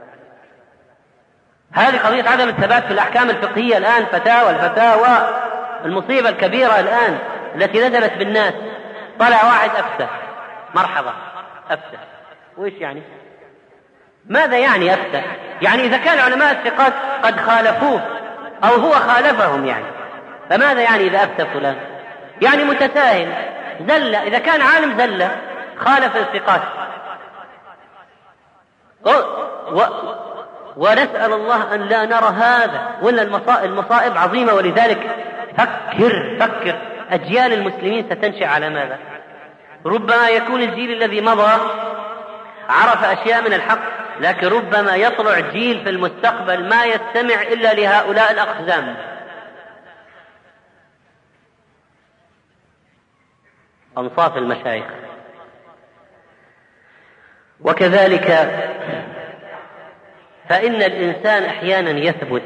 هذه قضية عدم الثبات في الأحكام الفقهية الآن. فتاوى الفتاوى المصيبة الكبيرة الآن التي نزلت بالناس. طلع واحد أفتى، مرحبا أفتى، وإيش يعني؟ ماذا يعني أفتى؟ يعني إذا كان علماء الثقات قد خالفوه أو هو خالفهم يعني، فماذا يعني إذا أفتى فلان؟ يعني متساهل، زلة، إذا كان عالم زلة خالف الثقات. و... و... ونسأل الله أن لا نرى هذا، ولا المصائب عظيمة. ولذلك فكر فكر أجيال المسلمين ستنشأ على ماذا؟ ربما يكون الجيل الذي مضى عرف أشياء من الحق، لكن ربما يطلع جيل في المستقبل ما يستمع إلا لهؤلاء الأقزام. أنصاف المشايخ. وكذلك فإن الإنسان أحيانا يثبت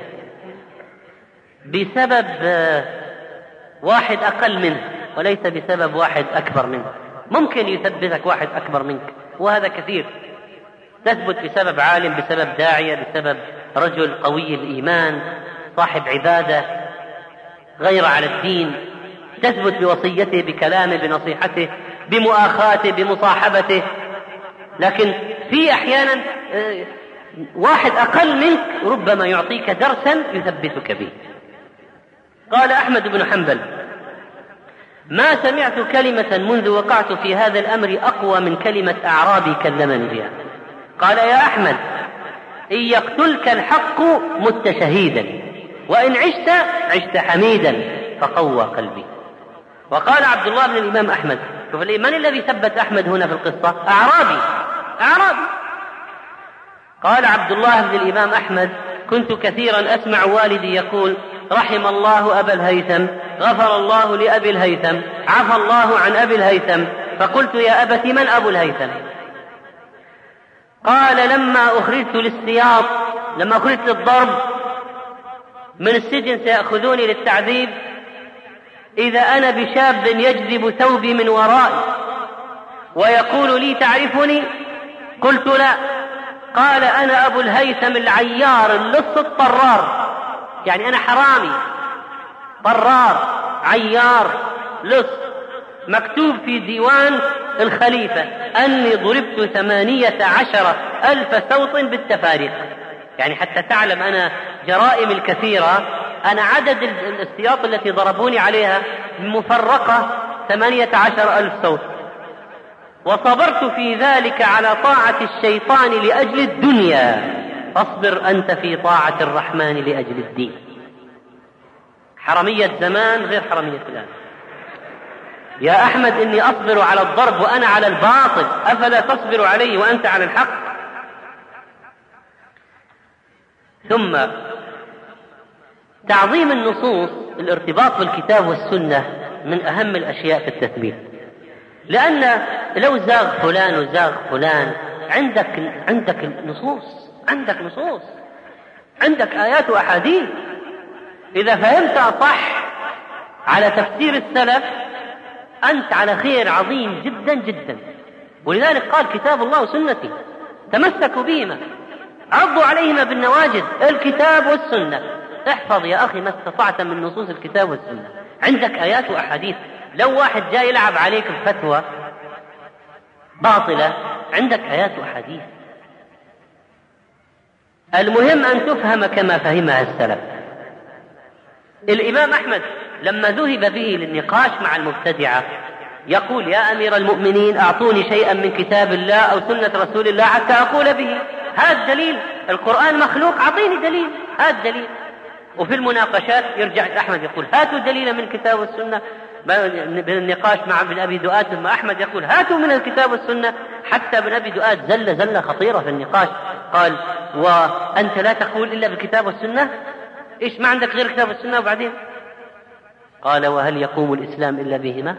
بسبب واحد أقل منه وليس بسبب واحد أكبر منه. ممكن يثبتك واحد أكبر منك، وهذا كثير. تثبت بسبب عالم، بسبب داعية، بسبب رجل قوي الإيمان صاحب عبادة غير على الدين، تثبت بوصيته، بكلامه، بنصيحته، بمؤاخاته، بمصاحبته. لكن في أحيانا واحد أقل منك ربما يعطيك درسا يثبتك به. قال أحمد بن حنبل: ما سمعت كلمة منذ وقعت في هذا الأمر أقوى من كلمة أعرابي كلمني بها. قال: يا أحمد، إن يقتلك الحق مت شهيدا، وإن عشت عشت حميدا، فقوى قلبي. وقال عبد الله بن الإمام أحمد، شوف من الذي ثبت أحمد هنا في القصة؟ أعرابي أعرابي قال عبد الله بن الإمام أحمد: كنت كثيرا أسمع والدي يقول: رحم الله أبا الهيثم، غفر الله لأبي الهيثم، عفى الله عن أبي الهيثم. فقلت: يا أبت، من أبو الهيثم؟ قال: لما أخرجت للسياط، لما أخرجت للضرب من السجن سيأخذوني للتعذيب، إذا أنا بشاب يجذب ثوبي من ورائي ويقول لي: تعرفني؟ قلت: لا. قال: أنا أبو الهيثم العيار اللص الطرار، يعني أنا حرامي طرار عيار لص. مكتوب في ديوان الخليفة أني ضربت ثمانية عشر ألف سوط بالتفاريق، يعني حتى تعلم أنا جرائم الكثيرة، أنا عدد السياط التي ضربوني عليها مفرقة ثمانية عشر ألف صوت. وصبرت في ذلك على طاعة الشيطان لأجل الدنيا، فاصبر أنت في طاعة الرحمن لأجل الدين. حرمية زمان غير حرمية الآن. يا أحمد، إني أصبر على الضرب وأنا على الباطل، أفلا تصبر عليه وأنت على الحق؟ ثم تعظيم النصوص، الارتباط بالكتاب والسنة من أهم الأشياء في التثبيت. لأن لو زاغ فلان وزاغ فلان، عندك عندك نصوص، عندك نصوص، عندك آيات وأحاديث. إذا فهمت صح على تفسير السلف أنت على خير عظيم جدا جدا. ولذلك قال: كتاب الله وسنتي تمسكوا بهما، عضوا عليهما بالنواجذ، الكتاب والسنة. احفظ يا أخي ما استطعت من نصوص الكتاب والسنة، عندك آيات وأحاديث. لو واحد جاي يلعب عليك بفتوى باطلة، عندك آيات وأحاديث. المهم أن تفهم كما فهمها السلف. الإمام أحمد لما ذهب به للنقاش مع المبتدعة يقول يا أمير المؤمنين أعطوني شيئا من كتاب الله أو سنة رسول الله حتى أقول به، هذا الدليل، القرآن مخلوق، أعطيني دليل، هذا الدليل. وفي المناقشات يرجع أحمد يقول هاتوا دليلا من الكتاب والسنة، بالنقاش مع ابن أبي دؤاد ثم أحمد يقول هاتوا من الكتاب والسنة، حتى ابن أبي دؤاد زل زلة خطيرة في النقاش، قال وأنت لا تقول إلا بالكتاب والسنة؟ إيش ما عندك غير الكتاب والسنة؟ وبعدين قال وهل يقوم الإسلام إلا بهما؟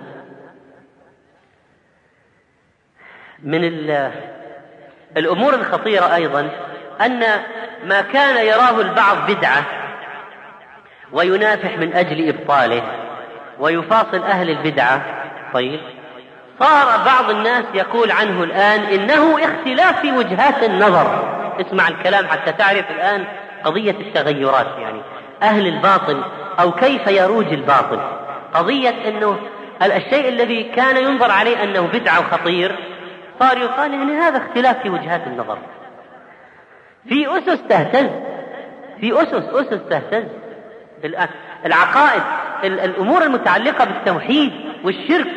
من الأمور الخطيرة أيضا أن ما كان يراه البعض بدعة وينافح من أجل إبطاله ويفاصل أهل البدعة، طيب صار بعض الناس يقول عنه الآن إنه اختلاف في وجهات النظر. اسمع الكلام حتى تعرف الآن قضية التغيرات، يعني أهل الباطل أو كيف يروج الباطل. قضية أنه الشيء الذي كان ينظر عليه أنه بدعة وخطير صار يقال إن هذا اختلاف في وجهات النظر، في أسس تهتز، في أسس أسس تهتز العقائد، الأمور المتعلقة بالتوحيد والشرك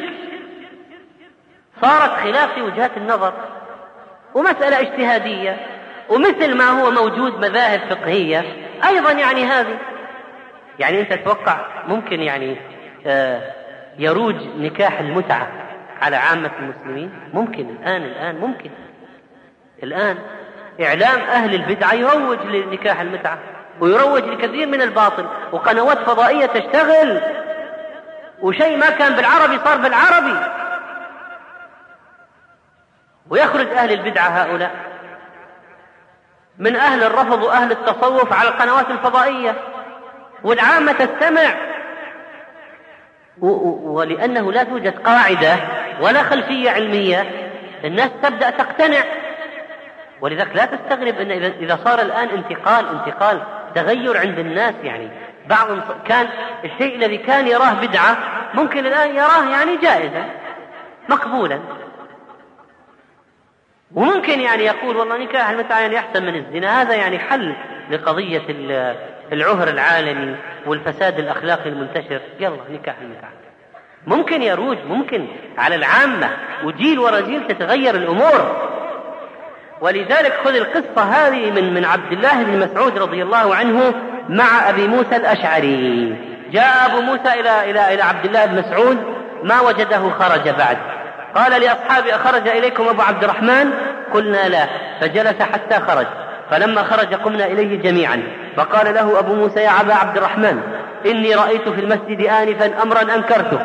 صارت خلاف في وجهات النظر ومسألة اجتهادية، ومثل ما هو موجود مذاهب فقهية أيضا. يعني هذه يعني أنت تتوقع ممكن يعني آه يروج نكاح المتعة على عامة المسلمين؟ ممكن الآن الآن ممكن الآن إعلام أهل البدعة يروج لنكاح المتعة ويروج لكثير من الباطل، وقنوات فضائية تشتغل، وشيء ما كان بالعربي صار بالعربي، ويخرج أهل البدعة هؤلاء من أهل الرفض وأهل التصوف على القنوات الفضائية، والعامة تستمع، ولأنه لا توجد قاعدة ولا خلفية علمية الناس تبدأ تقتنع. ولذلك لا تستغرب أن إذا صار الآن انتقال انتقال تغير عند الناس، يعني بعض كان الشيء الذي كان يراه بدعة ممكن الآن يراه يعني جائزة مقبولا، وممكن يعني يقول والله نكاح المتعة يعني أحسن من الزنا. هذا يعني حل لقضية العهر العالمي والفساد الأخلاقي المنتشر، يلا نكاح المتعة. ممكن يروج ممكن على العامة، وجيل ورا جيل تتغير الأمور. ولذلك خذ القصة هذه من من عبد الله بن مسعود رضي الله عنه مع أبي موسى الأشعري. جاء أبو موسى إلى إلى إلى عبد الله بن مسعود ما وجده خرج بعد، قال لأصحابي أخرج إليكم أبو عبد الرحمن؟ قلنا لا، فجلس حتى خرج، فلما خرج قمنا إليه جميعا، فقال له أبو موسى يا أبا عبد الرحمن إني رأيت في المسجد آنفا أمرا أنكرته،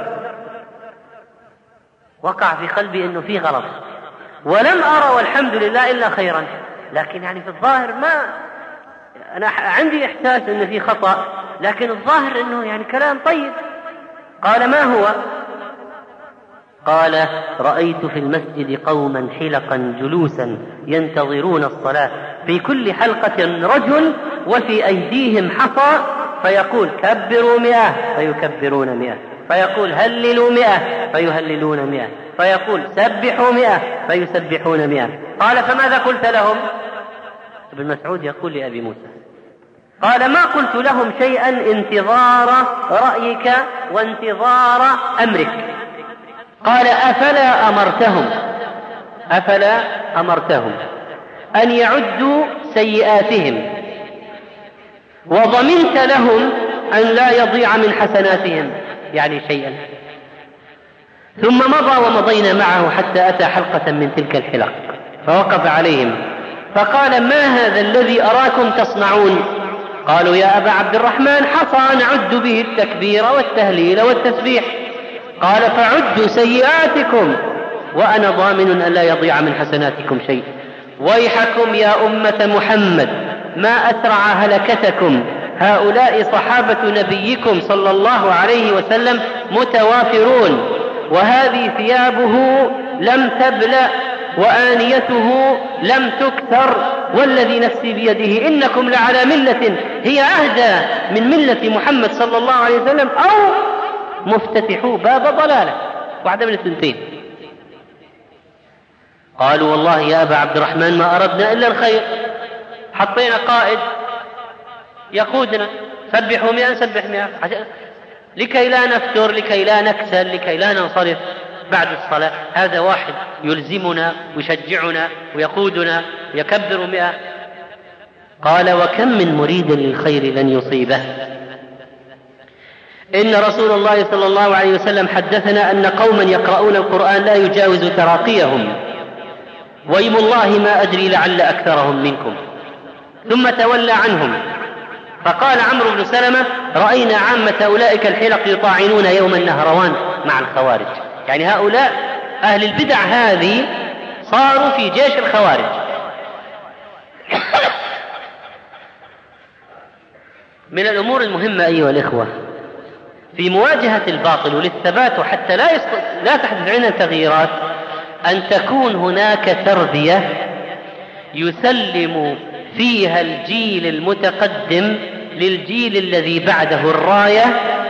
وقع في قلبي أنه فيه غلط، ولم أرى والحمد لله إلا خيرا، لكن يعني في الظاهر ما أنا عندي إحساس أنه فيه خطأ، لكن الظاهر أنه يعني كلام طيب. قال ما هو؟ قال رأيت في المسجد قوما حلقا جلوسا ينتظرون الصلاة، في كل حلقة رجل وفي أيديهم حصى، فيقول كبروا مئة فيكبرون مئة، فيقول هللوا مئة فيهللون مئة، فيقول سبحوا مئة فيسبحون مئة. قال فماذا قلت لهم؟ ابن مسعود يقول لأبي موسى قال ما قلت لهم شيئا انتظار رأيك وانتظار أمرك. قال أفلا أمرتهم أفلا أمرتهم أن يعدوا سيئاتهم وضمنت لهم أن لا يضيع من حسناتهم يعني شيئا؟ ثم مضى ومضينا معه حتى أتى حلقة من تلك الحلق، فوقف عليهم فقال ما هذا الذي أراكم تصنعون؟ قالوا يا أبا عبد الرحمن حصى نعد به التكبير والتهليل والتسبيح. قال فعدوا سيئاتكم وأنا ضامن أن لا يضيع من حسناتكم شيء. ويحكم يا أمة محمد ما أسرع هلكتكم، هؤلاء صحابة نبيكم صلى الله عليه وسلم متوافرون، وهذه ثيابه لم تبلأ وآنيته لم تكثر، والذي نفسي بيده إنكم لعلى ملة هي أهدى من ملة محمد صلى الله عليه وسلم أو مفتتحوا باب ضلالة، واحدة من الثنتين. قالوا والله يا أبا عبد الرحمن ما أردنا إلا الخير، حطينا قائد يقودنا، سبحوا مئة سبح مئة، لكي لا نفتر، لكي لا نكسل، لكي لا ننصرف. بعد الصلاة. هذا واحد يلزمنا ويشجعنا ويقودنا ويكبر مئة. قال وكم من مريد للخير لن يصيبه. إن رسول الله صلى الله عليه وسلم حدثنا أن قوما يقرؤون القرآن لا يجاوز تراقيهم، ويم الله ما أدري لعل أكثرهم منكم. ثم تولى عنهم فقال عمرو بن سلمة رأينا عامة أولئك الحلق يطاعنون يوم النهروان مع الخوارج. يعني هؤلاء أهل البدع هذه صاروا في جيش الخوارج. من الأمور المهمة أيها الإخوة في مواجهة الباطل وللثبات وحتى لا, يست... لا تحدث عنا تغييرات أن تكون هناك تربية يسلم فيها الجيل المتقدم للجيل الذي بعده الراية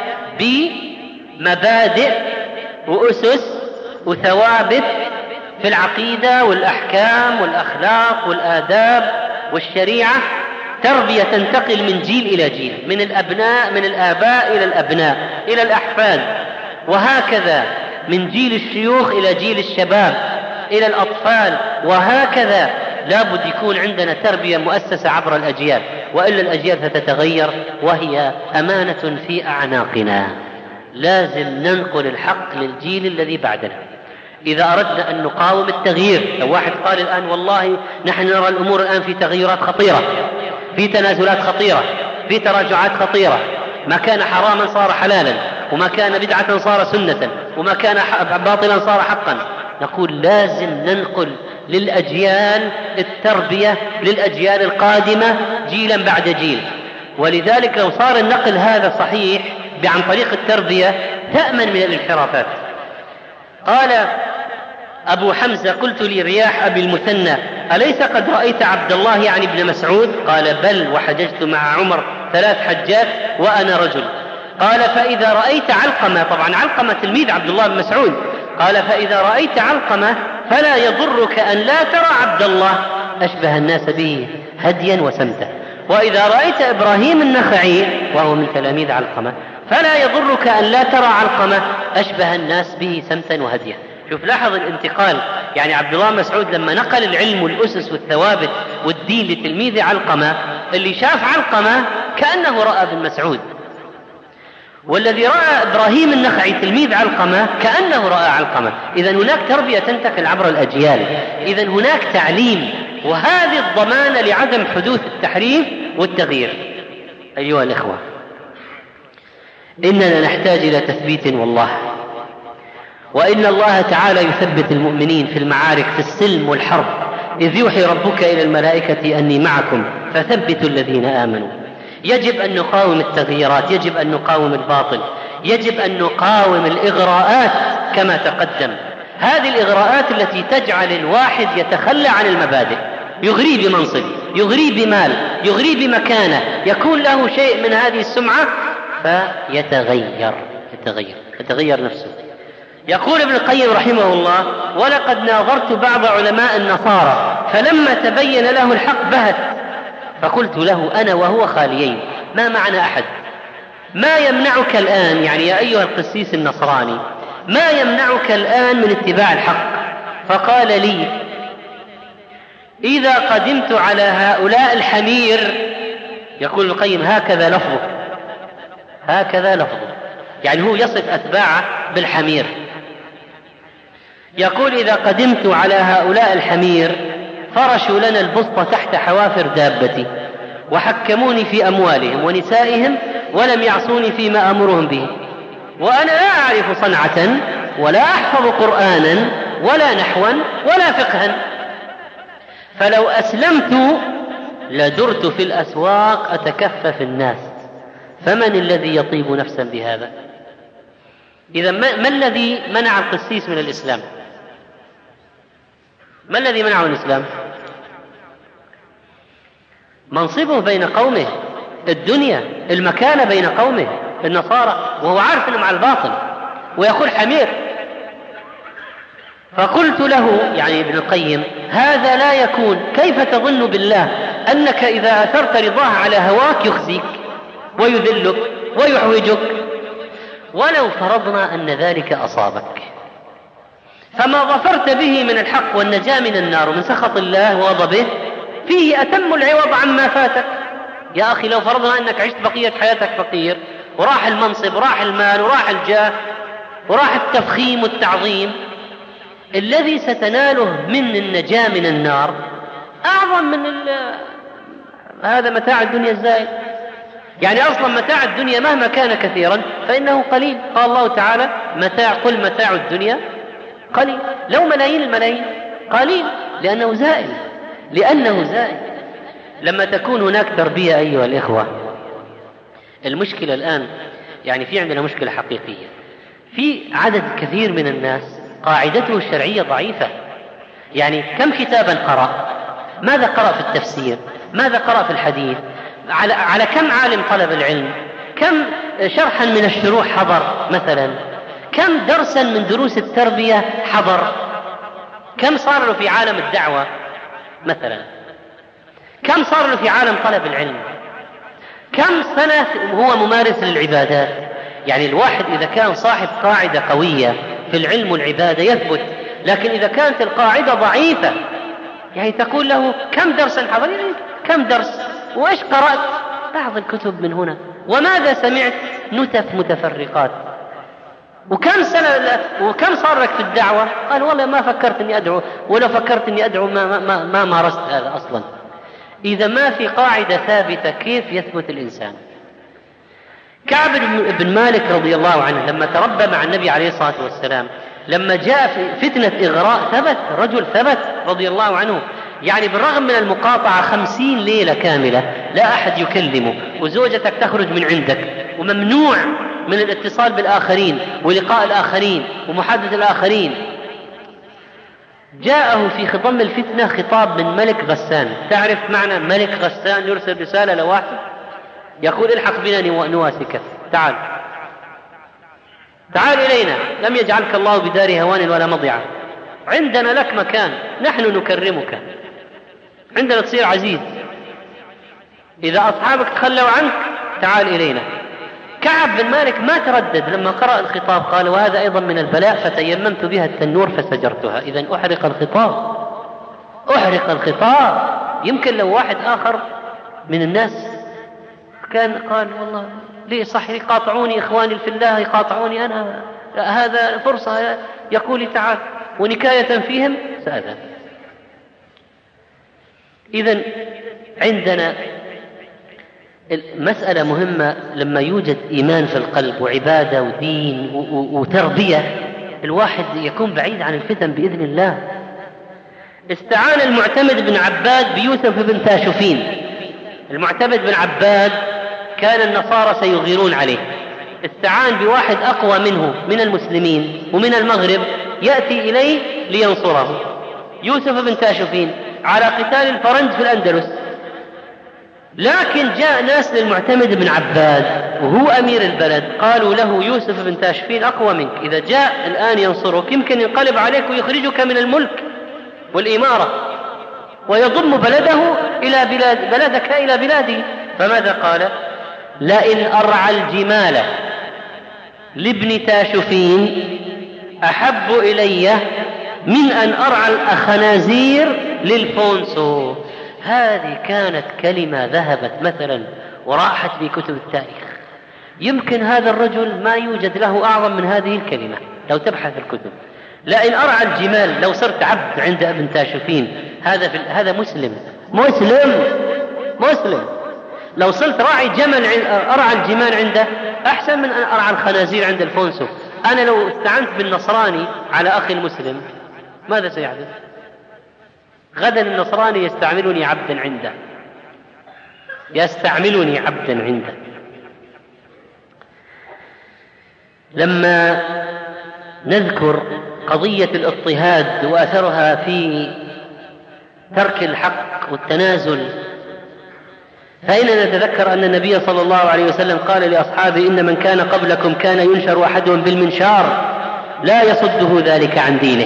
بمبادئ وأسس وثوابت في العقيدة والأحكام والأخلاق والآداب والشريعة، تربية تنتقل من جيل إلى جيل، من الأبناء من الآباء إلى الأبناء إلى الأحفاد، وهكذا من جيل الشيوخ إلى جيل الشباب إلى الأطفال، وهكذا. لابد يكون عندنا تربية مؤسسة عبر الأجيال، وإلا الأجيال ستتغير وهي أمانة في أعناقنا. لازم ننقل الحق للجيل الذي بعدنا إذا أردنا أن نقاوم التغيير. لو واحد قال الآن والله نحن نرى الأمور الآن في تغيرات خطيرة، في تنازلات خطيرة، في تراجعات خطيرة، ما كان حراما صار حلالا، وما كان بدعة صار سنة، وما كان باطلا صار حقا، نقول لازم ننقل للأجيال التربية للأجيال القادمة جيلا بعد جيل. ولذلك لو صار النقل هذا صحيح عن طريق التربية تأمن من الانحرافات. قال أبو حمزة قلت لرياح أبي المثنى أليس قد رأيت عبد الله يعني ابن مسعود؟ قال بل، وحججت مع عمر ثلاث حجات وأنا رجل. قال فإذا رأيت علقمة، طبعا علقمة تلميذ عبد الله بن مسعود، قال فإذا رأيت علقمة فلا يضرك أن لا ترى عبد الله أشبه الناس به هديا وسمتا، وإذا رأيت إبراهيم النخعي وهو من تلاميذ علقمة فلا يضرك أن لا ترى علقمة أشبه الناس به سمتا وهديا. شوف لاحظ الانتقال، يعني عبد الله مسعود لما نقل العلم والأسس والثوابت والدين لتلميذ علقمة، اللي شاف علقمة كأنه رأى ابن مسعود، والذي رأى إبراهيم النخعي تلميذ علقمة كأنه رأى علقمة. إذن هناك تربية تنتقل عبر الأجيال، إذن هناك تعليم، وهذه الضمانة لعدم حدوث التحريف والتغيير. أيها الإخوة، إننا نحتاج إلى تثبيت والله، وإن الله تعالى يثبت المؤمنين في المعارك في السلم والحرب، إذ يوحي ربك إلى الملائكة أني معكم فثبتوا الذين آمنوا. يجب أن نقاوم التغييرات، يجب أن نقاوم الباطل، يجب أن نقاوم الإغراءات كما تقدم، هذه الإغراءات التي تجعل الواحد يتخلى عن المبادئ، يغري بمنصب، يغري بمال، يغري بمكانة، يكون له شيء من هذه السمعة فيتغير يتغير يتغير نفسه. يقول ابن القيم رحمه الله ولقد ناظرت بعض علماء النصارى فلما تبين له الحق بهت، فقلت له أنا وهو خاليين ما معنا أحد، ما يمنعك الآن، يعني يا أيها القسيس النصراني ما يمنعك الآن من اتباع الحق؟ فقال لي إذا قدمت على هؤلاء الحمير، يقول ابن القيم هكذا لفظه هكذا لفظه يعني هو يصف أتباعه بالحمير، يقول إذا قدمت على هؤلاء الحمير فرشوا لنا البسط تحت حوافر دابتي وحكموني في أموالهم ونسائهم ولم يعصوني فيما أمرهم به، وأنا لا أعرف صنعة ولا أحفظ قرآنا ولا نحوا ولا فقها، فلو أسلمت لدرت في الأسواق أتكفف الناس، فمن الذي يطيب نفسا بهذا؟ إذا ما الذي منع القسيس من الإسلام؟ ما الذي منعه من الإسلام؟ منصبه بين قومه، الدنيا، المكانة بين قومه النصارى، وهو عارف أنه مع الباطل ويقول حمير. فقلت له يعني ابن القيم هذا لا يكون، كيف تظن بالله أنك إذا أثرت رضاه على هواك يخزيك ويذلك ويحوجك؟ ولو فرضنا أن ذلك أصابك فما ظفرت به من الحق والنجاة من النار ومن سخط الله وغضبه فيه أتم العوض عما فاتك. يا أخي لو فرضنا أنك عشت بقية حياتك فقير وراح المنصب وراح المال وراح الجاه وراح التفخيم والتعظيم، الذي ستناله من النجاة من النار أعظم من هذا متاع الدنيا الزائد. يعني أصلا متاع الدنيا مهما كان كثيرا فإنه قليل. قال الله تعالى متاع قل متاع الدنيا قليل. لو ملايين الملايين قليل لأنه زائل لأنه زائل. لما تكون هناك تربية أيها الإخوة، المشكلة الآن يعني في عندنا مشكلة حقيقية، في عدد كثير من الناس قاعدته الشرعية ضعيفة. يعني كم كتابا قرأ؟ ماذا قرأ في التفسير؟ ماذا قرأ في الحديث؟ على, على كم عالم طلب العلم؟ كم شرحا من الشروح حضر مثلا؟ كم درسا من دروس التربية حضر؟ كم صار له في عالم الدعوة مثلا؟ كم صار له في عالم طلب العلم؟ كم سنة هو ممارس للعبادات؟ يعني الواحد إذا كان صاحب قاعدة قوية في العلم والعبادة يثبت، لكن إذا كانت القاعدة ضعيفة يعني تقول له كم درسا حضر؟ يعني كم درس؟ وإيش قرأت؟ بعض الكتب من هنا. وماذا سمعت؟ نتف متفرقات. وكم سنة وكم صار لك في الدعوة؟ قال والله ما فكرت إني أدعو، ولو فكرت إني أدعو ما, ما, ما مارست هذا أصلا. إذا ما في قاعدة ثابتة كيف يثبت الإنسان؟ كعب بن مالك رضي الله عنه لما تربى مع النبي عليه الصلاة والسلام، لما جاء في فتنة إغراء ثبت، رجل ثبت رضي الله عنه. يعني بالرغم من المقاطعة خمسين ليلة كاملة لا أحد يكلمه، وزوجتك تخرج من عندك، وممنوع من الاتصال بالآخرين ولقاء الآخرين ومحادثة الآخرين. جاءه في خضم الفتنة خطاب من ملك غسان. تعرف معنى ملك غسان؟ يرسل رسالة لواحد يقول الحق بنا نواسك، تعال تعال إلينا، لم يجعلك الله بدار هوان ولا مضيعة، عندنا لك مكان، نحن نكرمك، عندنا تصير عزيز، إذا أصحابك تخلوا عنك تعال إلينا. كعب بن مالك ما تردد لما قرأ الخطاب، قال وهذا أيضا من البلاء فتيممت بها التنور فسجرتها. إذن أحرق الخطاب، أحرق الخطاب. يمكن لو واحد آخر من الناس كان قال والله ليه صح يقاطعوني إخواني في الله، يقاطعوني أنا، هذا فرصة يقول لي تعال، ونكاية فيهم سأذهب. إذن عندنا مسألة مهمة، لما يوجد إيمان في القلب وعبادة ودين وتربية الواحد يكون بعيد عن الفتن بإذن الله. استعان المعتمد بن عباد بيوسف بن تاشفين. المعتمد بن عباد كان النصارى سيغيرون عليه، استعان بواحد أقوى منه من المسلمين ومن المغرب يأتي إليه لينصره، يوسف بن تاشفين، على قتال الفرنج في الأندلس. لكن جاء ناس للمعتمد بن عباد وهو أمير البلد قالوا له يوسف بن تاشفين أقوى منك، إذا جاء الآن ينصرك يمكن ينقلب عليك ويخرجك من الملك والإمارة ويضم بلده إلى بلاد بلدك إلى بلاده. فماذا قال؟ لئن أرعى الجمال لابن تاشفين أحب إلي من أن أرعى الخنازير للفونسو. هذه كانت كلمة ذهبت مثلا وراحت في كتب التاريخ. يمكن هذا الرجل ما يوجد له أعظم من هذه الكلمة لو تبحث الكتب. لئن أرعى الجمال، لو صرت عبد عند ابن تاشفين، هذا في هذا مسلم مسلم مسلم لو صرت راعي جمل أرعى الجمال عنده أحسن من أن أرعى الخنازير عند الفونسو. أنا لو استعنت بالنصراني على أخي المسلم ماذا سيحدث؟ غدا النصراني يستعملني عبدا عنده، يستعملني عبدا عنده. لما نذكر قضية الاضطهاد وأثرها في ترك الحق والتنازل، فإننا نتذكر أن النبي صلى الله عليه وسلم قال لأصحابه إن من كان قبلكم كان ينشر أحدهم بالمنشار لا يصده ذلك عن دينه.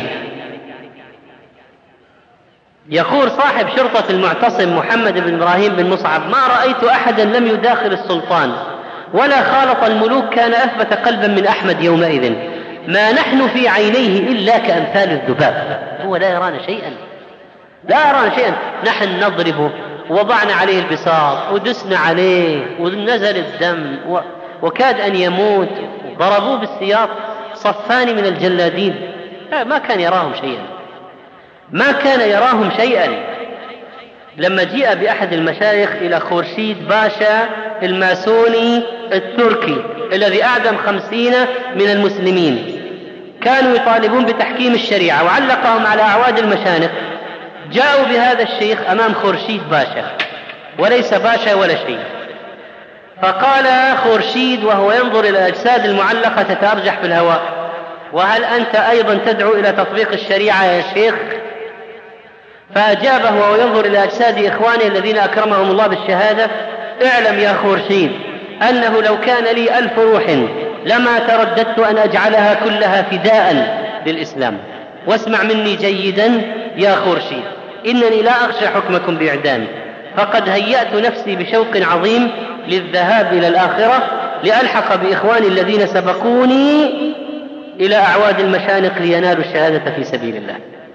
يقول صاحب شرطة المعتصم محمد بن إبراهيم بن مصعب ما رأيت أحدا لم يداخل السلطان ولا خالط الملوك كان أثبت قلبا من أحمد يومئذ، ما نحن في عينيه إلا كأمثال الذباب، هو لا يرانا شيئا، لا يرانا شيئا. نحن نضربه، ووضعنا عليه البساط ودسنا عليه ونزل الدم وكاد أن يموت، ضربوه بالسياط صفان من الجلادين، ما كان يراهم شيئا، ما كان يراهم شيئا. لما جاء بأحد المشايخ إلى خورشيد باشا الماسوني التركي الذي أعدم خمسين من المسلمين، كانوا يطالبون بتحكيم الشريعة وعلقهم على أعواد المشانق، جاءوا بهذا الشيخ أمام خورشيد باشا وليس باشا ولا شيء، فقال خورشيد وهو ينظر إلى الأجساد المعلقة تتأرجح في الهواء: وهل أنت أيضا تدعو إلى تطبيق الشريعة يا شيخ؟ فأجابه وهو ينظر إلى أجساد إخوانه الذين أكرمهم الله بالشهادة: اعلم يا خورشيد أنه لو كان لي ألف روح لما ترددت أن أجعلها كلها فداء للإسلام. واسمع مني جيدا يا خورشيد، إنني لا أخشى حكمكم بإعدامي، فقد هيأت نفسي بشوق عظيم للذهاب إلى الآخرة لألحق بإخواني الذين سبقوني إلى أعواد المشانق لينالوا الشهادة في سبيل الله.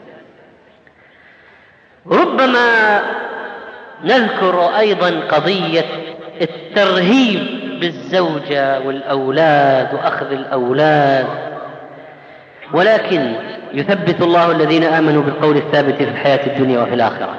ربما نذكر أيضا قضية الترهيب بالزوجة والأولاد وأخذ الأولاد، ولكن يثبت الله الذين آمنوا بالقول الثابت في الحياة الدنيا وفي الآخرة.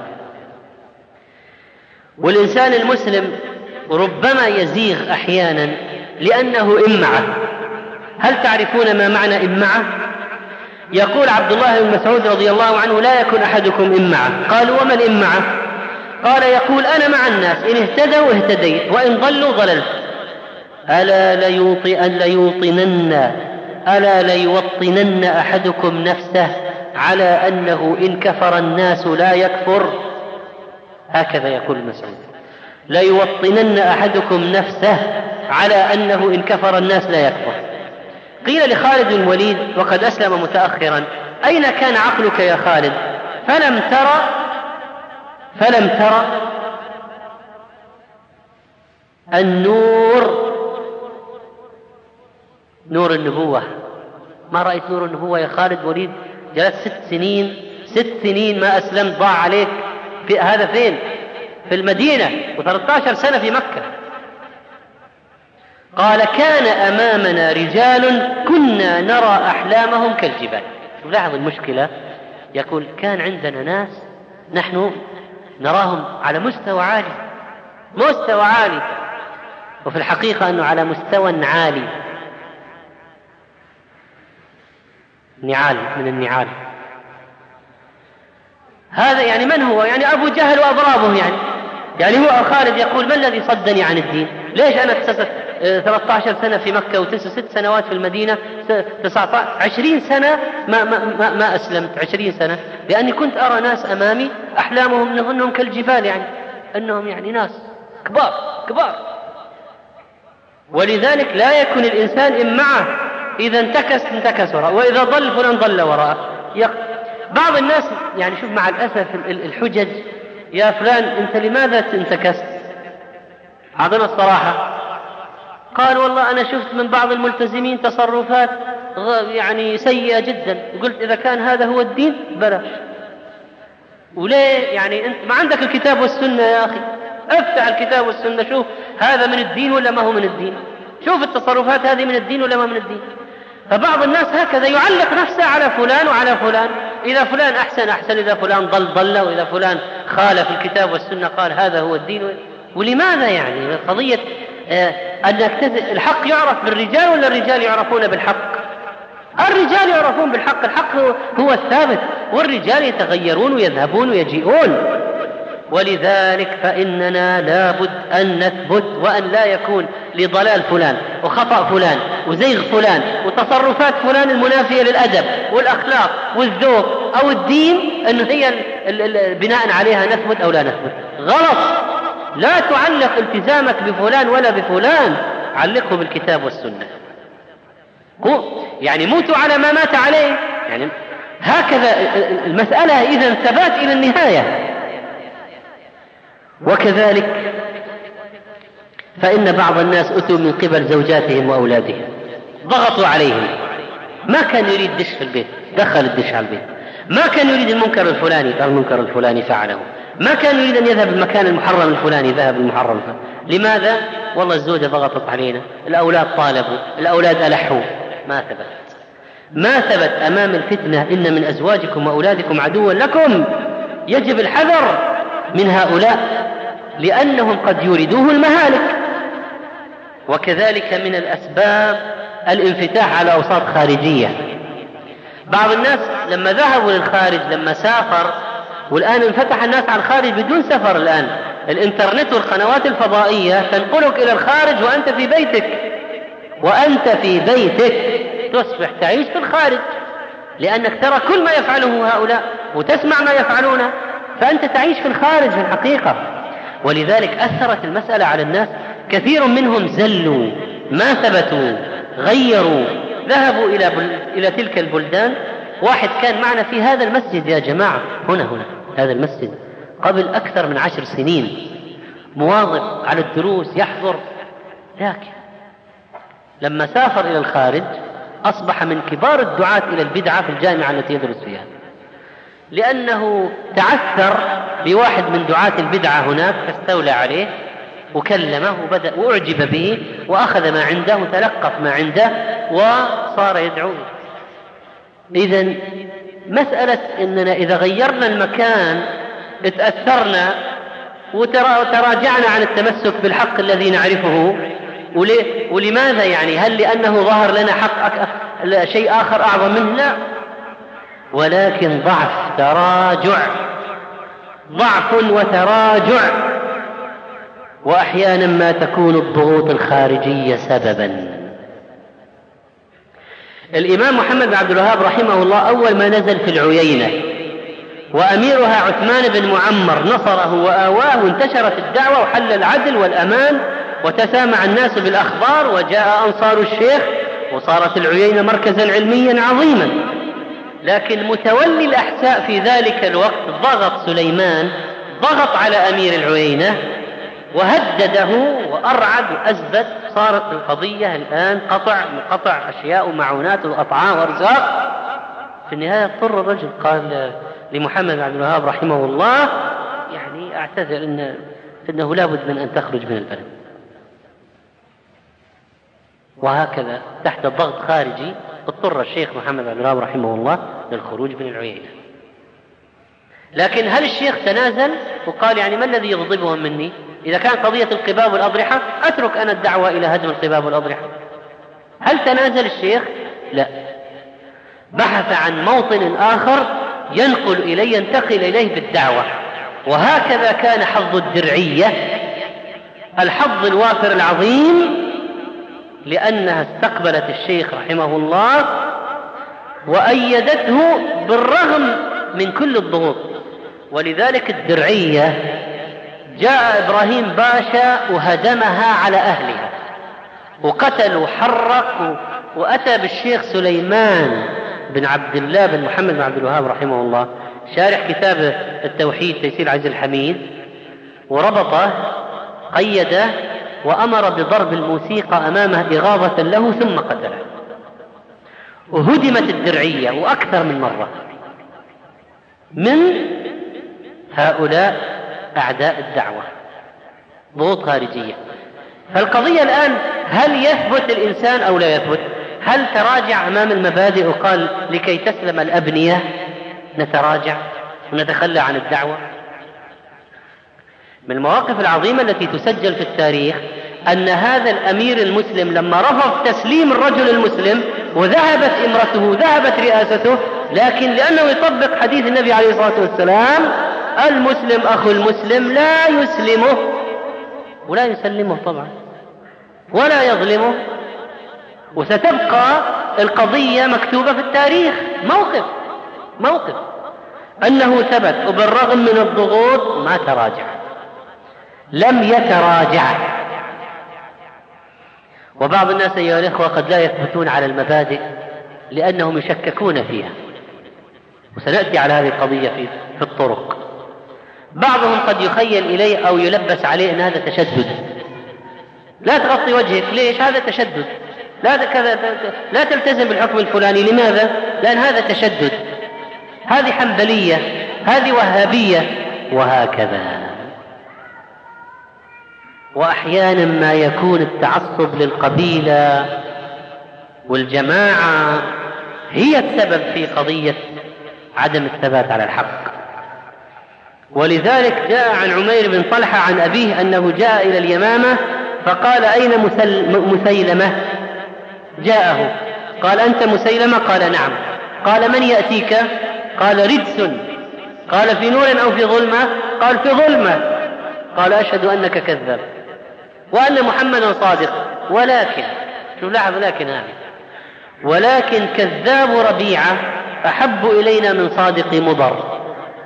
والإنسان المسلم ربما يزيغ أحيانا لأنه إمعة. هل تعرفون ما معنى إمعة؟ يقول عبد الله بن مسعود رضي الله عنه: لا يكن أحدكم إمعة. قالوا: وما الإمعة؟ قال: يقول أنا مع الناس، إن اهتدوا اهتديت وإن ضلوا ضللت. ألا ليوطئن ليوطنن ألا ليوطنن أحدكم نفسه على أنه إن كفر الناس لا يكفر. هكذا يقول مسعود: ليوطنن أحدكم نفسه على أنه إن كفر الناس لا يكفر. قيل لخالد بن الوليد وقد أسلم متأخرا: أين كان عقلك يا خالد؟ فلم ترى فلم ترى النور، نور النبوة. ما رأيت نور النبوة يا خالد وليد؟ جلست ست سنين ست سنين ما أسلمت، ضاع عليك. في هذا فين؟ في المدينة، وثلاثة عشر سنة في مكة. قال: كان أمامنا رجال كنا نرى أحلامهم كالجبال. لاحظ المشكلة، يقول: كان عندنا ناس نحن نراهم على مستوى عالي، مستوى عالي، وفي الحقيقة أنه على مستوى عالي، نعال من النعال. هذا يعني من هو؟ يعني أبو جهل وأضرابه. يعني يعني هو خالد يقول: ما الذي صدني عن الدين؟ ليش أنا اكتسبت ثلاثة عشر سنة في مكة وتسع ست سنوات في المدينة، تسعة عشر عشرين سنة ما, ما, ما, ما أسلمت؟ عشرين سنة لأني كنت أرى ناس أمامي أحلامهم نظنهم كالجبال، يعني أنهم يعني ناس كبار كبار. ولذلك لا يكون الإنسان إمعة، إذا انتكس انتكس وراءه، وإذا ضل فلان ضل وراءه. بعض الناس يعني شوف مع الأسف الحجج: يا فلان أنت لماذا انتكست؟ أعطنا الصراحة. قال: والله أنا شفت من بعض الملتزمين تصرفات يعني سيئة جدا، وقلت إذا كان هذا هو الدين بلاش. وليه؟ يعني أنت ما عندك الكتاب والسنة يا أخي، افتح الكتاب والسنة شوف هذا من الدين ولا ما هو من الدين، شوف التصرفات هذه من الدين ولا ما من الدين. فبعض الناس هكذا يعلق نفسه على فلان وعلى فلان، إذا فلان أحسن أحسن، إذا فلان ضل ضل، وإذا فلان خالف الكتاب والسنة قال هذا هو الدين. ولماذا؟ يعني قضية أن الحق يعرف بالرجال ولا الرجال يعرفون بالحق؟ الرجال يعرفون بالحق، الحق هو الثابت، والرجال يتغيرون ويذهبون ويجيئون. ولذلك فإننا لابد أن نثبت، وأن لا يكون لضلال فلان وخطأ فلان وزيغ فلان وتصرفات فلان المنافية للأدب والأخلاق والذوق أو الدين أنه هي بناء عليها نثبت أو لا نثبت. غلط. لا تعلق التزامك بفلان ولا بفلان، علقه بالكتاب والسنة. يعني موتوا على ما مات عليه، يعني هكذا المسألة إذن ثبات إلى النهاية. وكذلك فإن بعض الناس أتوا من قبل زوجاتهم وأولادهم، ضغطوا عليهم ما كان يريد دش في البيت، دخل الدش على البيت. ما كان يريد المنكر الفلاني، قال المنكر الفلاني فعله. ما كان يريد أن يذهب المكان المحرم الفلاني، ذهب المحرم الفلاني. لماذا؟ والله الزوجة ضغطت علينا، الأولاد طالبوا، الأولاد ألحوا. ما ثبت ما ثبت أمام الفتنة إن من أزواجكم وأولادكم عدوا لكم. يجب الحذر من هؤلاء لأنهم قد يريدوه المهالك. وكذلك من الأسباب الانفتاح على أوساط خارجية. بعض الناس لما ذهبوا للخارج، لما سافر، والآن انفتح الناس على الخارج بدون سفر. الآن الإنترنت والقنوات الفضائية تنقلك إلى الخارج وأنت في بيتك، وأنت في بيتك تصبح تعيش في الخارج، لأنك ترى كل ما يفعله هؤلاء وتسمع ما يفعلونه، فأنت تعيش في الخارج في الحقيقة. ولذلك أثرت المسألة على الناس. كثير منهم زلوا، ما ثبتوا، غيروا، ذهبوا إلى, بل... إلى تلك البلدان. واحد كان معنا في هذا المسجد يا جماعة، هنا هنا هذا المسجد، قبل أكثر من عشر سنين، مواظب على الدروس، يحضر، لكن لما سافر إلى الخارج أصبح من كبار الدعاة إلى البدعة في الجامعة التي يدرس فيها، لأنه تعثر بواحد من دعاة البدعة هناك، فاستولى عليه وكلمه وبدأ وأعجب به وأخذ ما عنده وتلقف ما عنده وصار يدعوه. إذن مسألة إننا إذا غيرنا المكان اتأثرنا وتراجعنا عن التمسك بالحق الذي نعرفه. ولماذا يعني؟ هل لأنه ظهر لنا حق شيء آخر أعظم منه؟ لا، ولكن ضعف، تراجع، ضعف وتراجع. وأحيانا ما تكون الضغوط الخارجية سببا. الإمام محمد بن عبد الوهاب رحمه الله أول ما نزل في العيينة وأميرها عثمان بن معمر نصره وآواه، وانتشرت الدعوة وحل العدل والأمان وتسامع الناس بالأخبار، وجاء أنصار الشيخ وصارت العيينة مركزا علميا عظيما. لكن متولي الأحساء في ذلك الوقت ضغط سليمان، ضغط على أمير العيينة وهدده وأرعد وأثبت. صارت القضية الآن قطع قطع أشياء ومعونات وأطعام وأرزاق. في النهاية اضطر الرجل قال لمحمد بن عبد الوهاب رحمه الله: يعني أعتذر إن إنه لا بد من أن تخرج من البلد. وهكذا تحت ضغط خارجي اضطر الشيخ محمد بن عبد الوهاب رحمه الله للخروج من العيينة. لكن هل الشيخ تنازل وقال يعني ما الذي يغضبهم مني؟ إذا كان قضية القباب والأضرحة أترك أنا الدعوة إلى هدم القباب والأضرحة. هل تنازل الشيخ؟ لا، بحث عن موطن آخر ينقل إليه ينتقل إليه بالدعوة. وهكذا كان حظ الدرعية، الحظ الوافر العظيم، لأنها استقبلت الشيخ رحمه الله وأيدته بالرغم من كل الضغوط. ولذلك الدرعية جاء إبراهيم باشا وهدمها على أهلها وقتل وحرق، وأتى بالشيخ سليمان بن عبد الله بن محمد بن عبد الوهاب رحمه الله شارح كتاب التوحيد تيسير عز الحميد، وربطه قيده وأمر بضرب الموسيقى أمامه إغاظة له ثم قتله. وهدمت الدرعية وأكثر من مرة من هؤلاء أعداء الدعوة، ضغوط خارجية. فالقضية الآن هل يثبت الإنسان أو لا يثبت؟ هل تراجع أمام المبادئ وقال لكي تسلم الأبنية نتراجع ونتخلى عن الدعوة؟ من المواقف العظيمة التي تسجل في التاريخ أن هذا الأمير المسلم لما رفض تسليم الرجل المسلم وذهبت إمرته ذهبت رئاسته، لكن لأنه يطبق حديث النبي عليه الصلاة والسلام: المسلم أخو المسلم لا يسلمه ولا يسلمه طبعا ولا يظلمه، وستبقى القضية مكتوبة في التاريخ موقف موقف أنه ثبت، وبالرغم من الضغوط ما تراجع، لم يتراجع. وبعض الناس أيها الإخوة قد لا يثبتون على المبادئ لأنهم يشككون فيها، وسنأتي على هذه القضية في في الطرق. بعضهم قد يخيل إليه أو يلبس عليه أن هذا تشدد. لا تغطي وجهك، ليش؟ هذا تشدد. لا كذا، لا تلتزم بالحكم الفلاني. لماذا؟ لأن هذا تشدد، هذه حنبلية، هذه وهابية، وهكذا. وأحيانا ما يكون التعصب للقبيلة والجماعة هي السبب في قضية عدم الثبات على الحق. ولذلك جاء عن عمير بن طلحة عن أبيه أنه جاء إلى اليمامة فقال: أين مسيلمة؟ جاءه قال: أنت مسيلمة؟ قال: نعم. قال: من يأتيك؟ قال: رجس. قال: في نور أو في ظلمة؟ قال: في ظلمة. قال: أشهد أنك كذاب وأن محمدا صادق. ولكن شو لاحظ، لكن هذا ولكن كذاب ربيعة أحب إلينا من صادق مضر.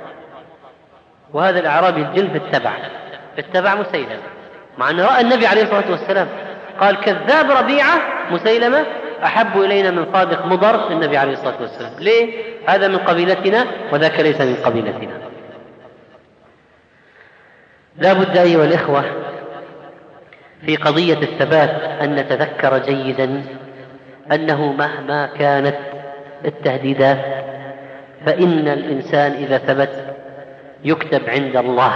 وهذا الأعرابي الجلف اتبع اتبع مسيلمة، مع أنه رأى النبي عليه الصلاة والسلام. قال: كذاب ربيعة مسيلمة أحب إلينا من صادق مضر النبي عليه الصلاة والسلام. ليه؟ هذا من قبيلتنا وذاك ليس من قبيلتنا. لا بد أيها الإخوة في قضية الثبات أن نتذكر جيدا أنه مهما كانت التهديدات فإن الإنسان إذا ثبت يكتب عند الله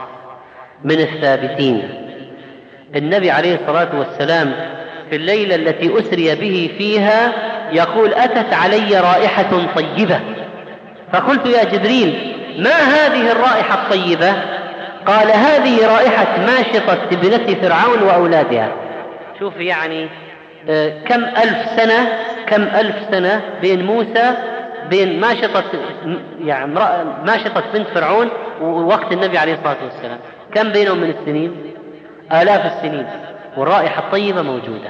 من الثابتين. النبي عليه الصلاة والسلام في الليلة التي أسري به فيها يقول: أتت علي رائحة طيبة، فقلت: يا جبريل ما هذه الرائحة الطيبة؟ قال: هذه رائحة ماشطة ابنة فرعون وأولادها. شوف يعني كم ألف سنة كم ألف سنة بين موسى بين ماشطة يعني ماشطة بنت فرعون ووقت النبي عليه الصلاة والسلام، كم بينهم من السنين؟ آلاف السنين، والرائحة الطيبة موجودة.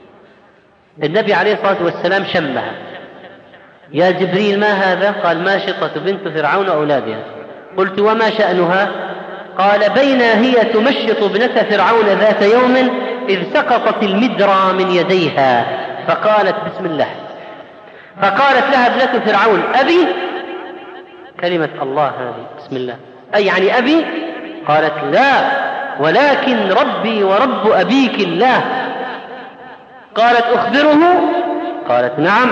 النبي عليه الصلاة والسلام شمها: يا جبريل ما هذا؟ قال: ماشطة بنت فرعون وأولادها. قلت: وما شأنها؟ قال: بينا هي تمشط ابنة فرعون ذات يوم إذ سقطت المدرى من يديها فقالت: بسم الله. فقالت لها ابنة فرعون: أبي؟ كلمة الله هذه بسم الله، أي يعني أبي؟ قالت: لا، ولكن ربي ورب أبيك الله. قالت: أخبره؟ قالت: نعم.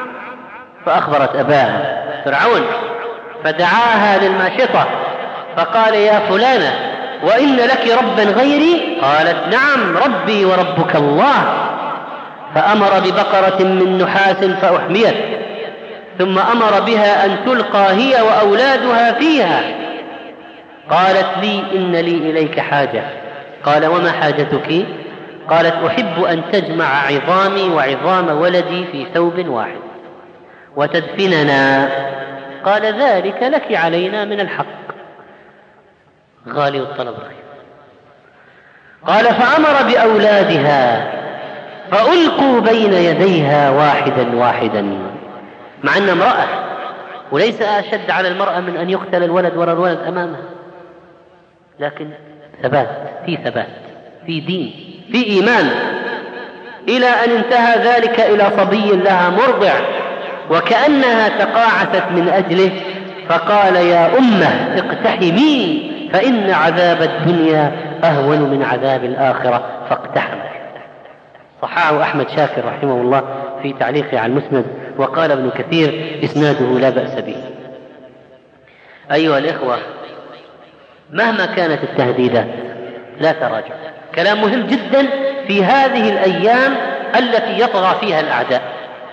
فأخبرت أباها فرعون فدعاها للماشطة فقال: يا فلانة، وإن لك ربا غيري؟ قالت: نعم، ربي وربك الله. فأمر ببقرة من نحاس فأحميت، ثم أمر بها أن تلقى هي وأولادها فيها. قالت لي: إن لي إليك حاجة. قال: وما حاجتك؟ قالت: أحب أن تجمع عظامي وعظام ولدي في ثوب واحد وتدفننا. قال: ذلك لك علينا من الحق. غالي الطلب رخيص. قال: فأمر بأولادها فألقوا بين يديها واحدا واحدا، مع أن امرأة، وليس أشد على المرأة من أن يقتل الولد وراء الولد أمامها، لكن ثبات، في ثبات، في دين، في إيمان، إلى أن انتهى ذلك إلى صبي لها مرضع وكأنها تقاعست من أجله، فقال: يا أمه اقتحمي فإن عذاب الدنيا أهون من عذاب الآخرة، فاقتحم. صححه أحمد شاكر رحمه الله في تعليقه على المسند، وقال ابن كثير: إسناده لا بأس به. أيها الإخوة، مهما كانت التهديدات لا تراجع. كلام مهم جدا في هذه الأيام التي يطغى فيها الأعداء.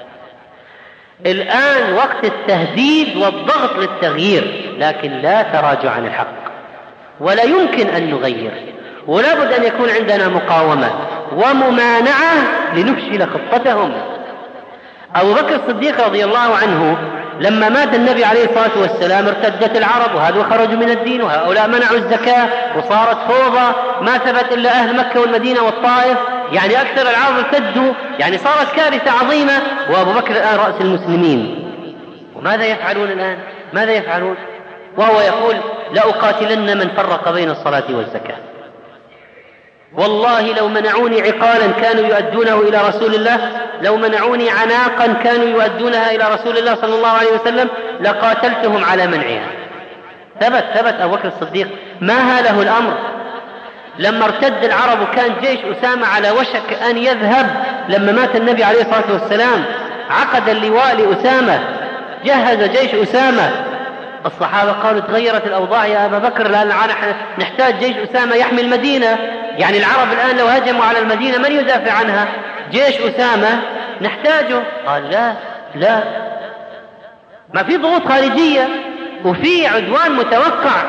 الآن وقت التهديد والضغط للتغيير، لكن لا تراجع عن الحق، ولا يمكن أن نغير، ولا بد أن يكون عندنا مقاومة وممانعة لنفشل خطتهم. أبو بكر الصديق رضي الله عنه لما مات النبي عليه الصلاة والسلام ارتدت العرب، وهذا خرجوا من الدين، وهؤلاء منعوا الزكاة، وصارت فوضى، ما ثبت إلا أهل مكة والمدينة والطائف، يعني أكثر العرب ارتدوا، يعني صارت كارثة عظيمة، وأبو بكر الآن رأس المسلمين. وماذا يفعلون الآن؟ ماذا يفعلون؟ وهو يقول: لأقاتلن من فرق بين الصلاة والزكاة. والله لو منعوني عقالا كانوا يؤدونه إلى رسول الله، لو منعوني عناقا كانوا يؤدونها إلى رسول الله صلى الله عليه وسلم، لقاتلتهم على منعها. ثبت ثبت أبو بكر الصديق، ما هاله الأمر. لما ارتد العرب وكان جيش أسامة على وشك أن يذهب، لما مات النبي عليه الصلاة والسلام عقد اللواء لأسامة، جهز جيش أسامة. الصحابة قالوا تغيرت الأوضاع يا أبا بكر، لأن نحتاج جيش أسامة يحمي المدينة. يعني العرب الآن لو هجموا على المدينة من يدافع عنها؟ جيش أسامة نحتاجه. قال لا لا، ما في ضغوط خارجية وفي عدوان متوقع.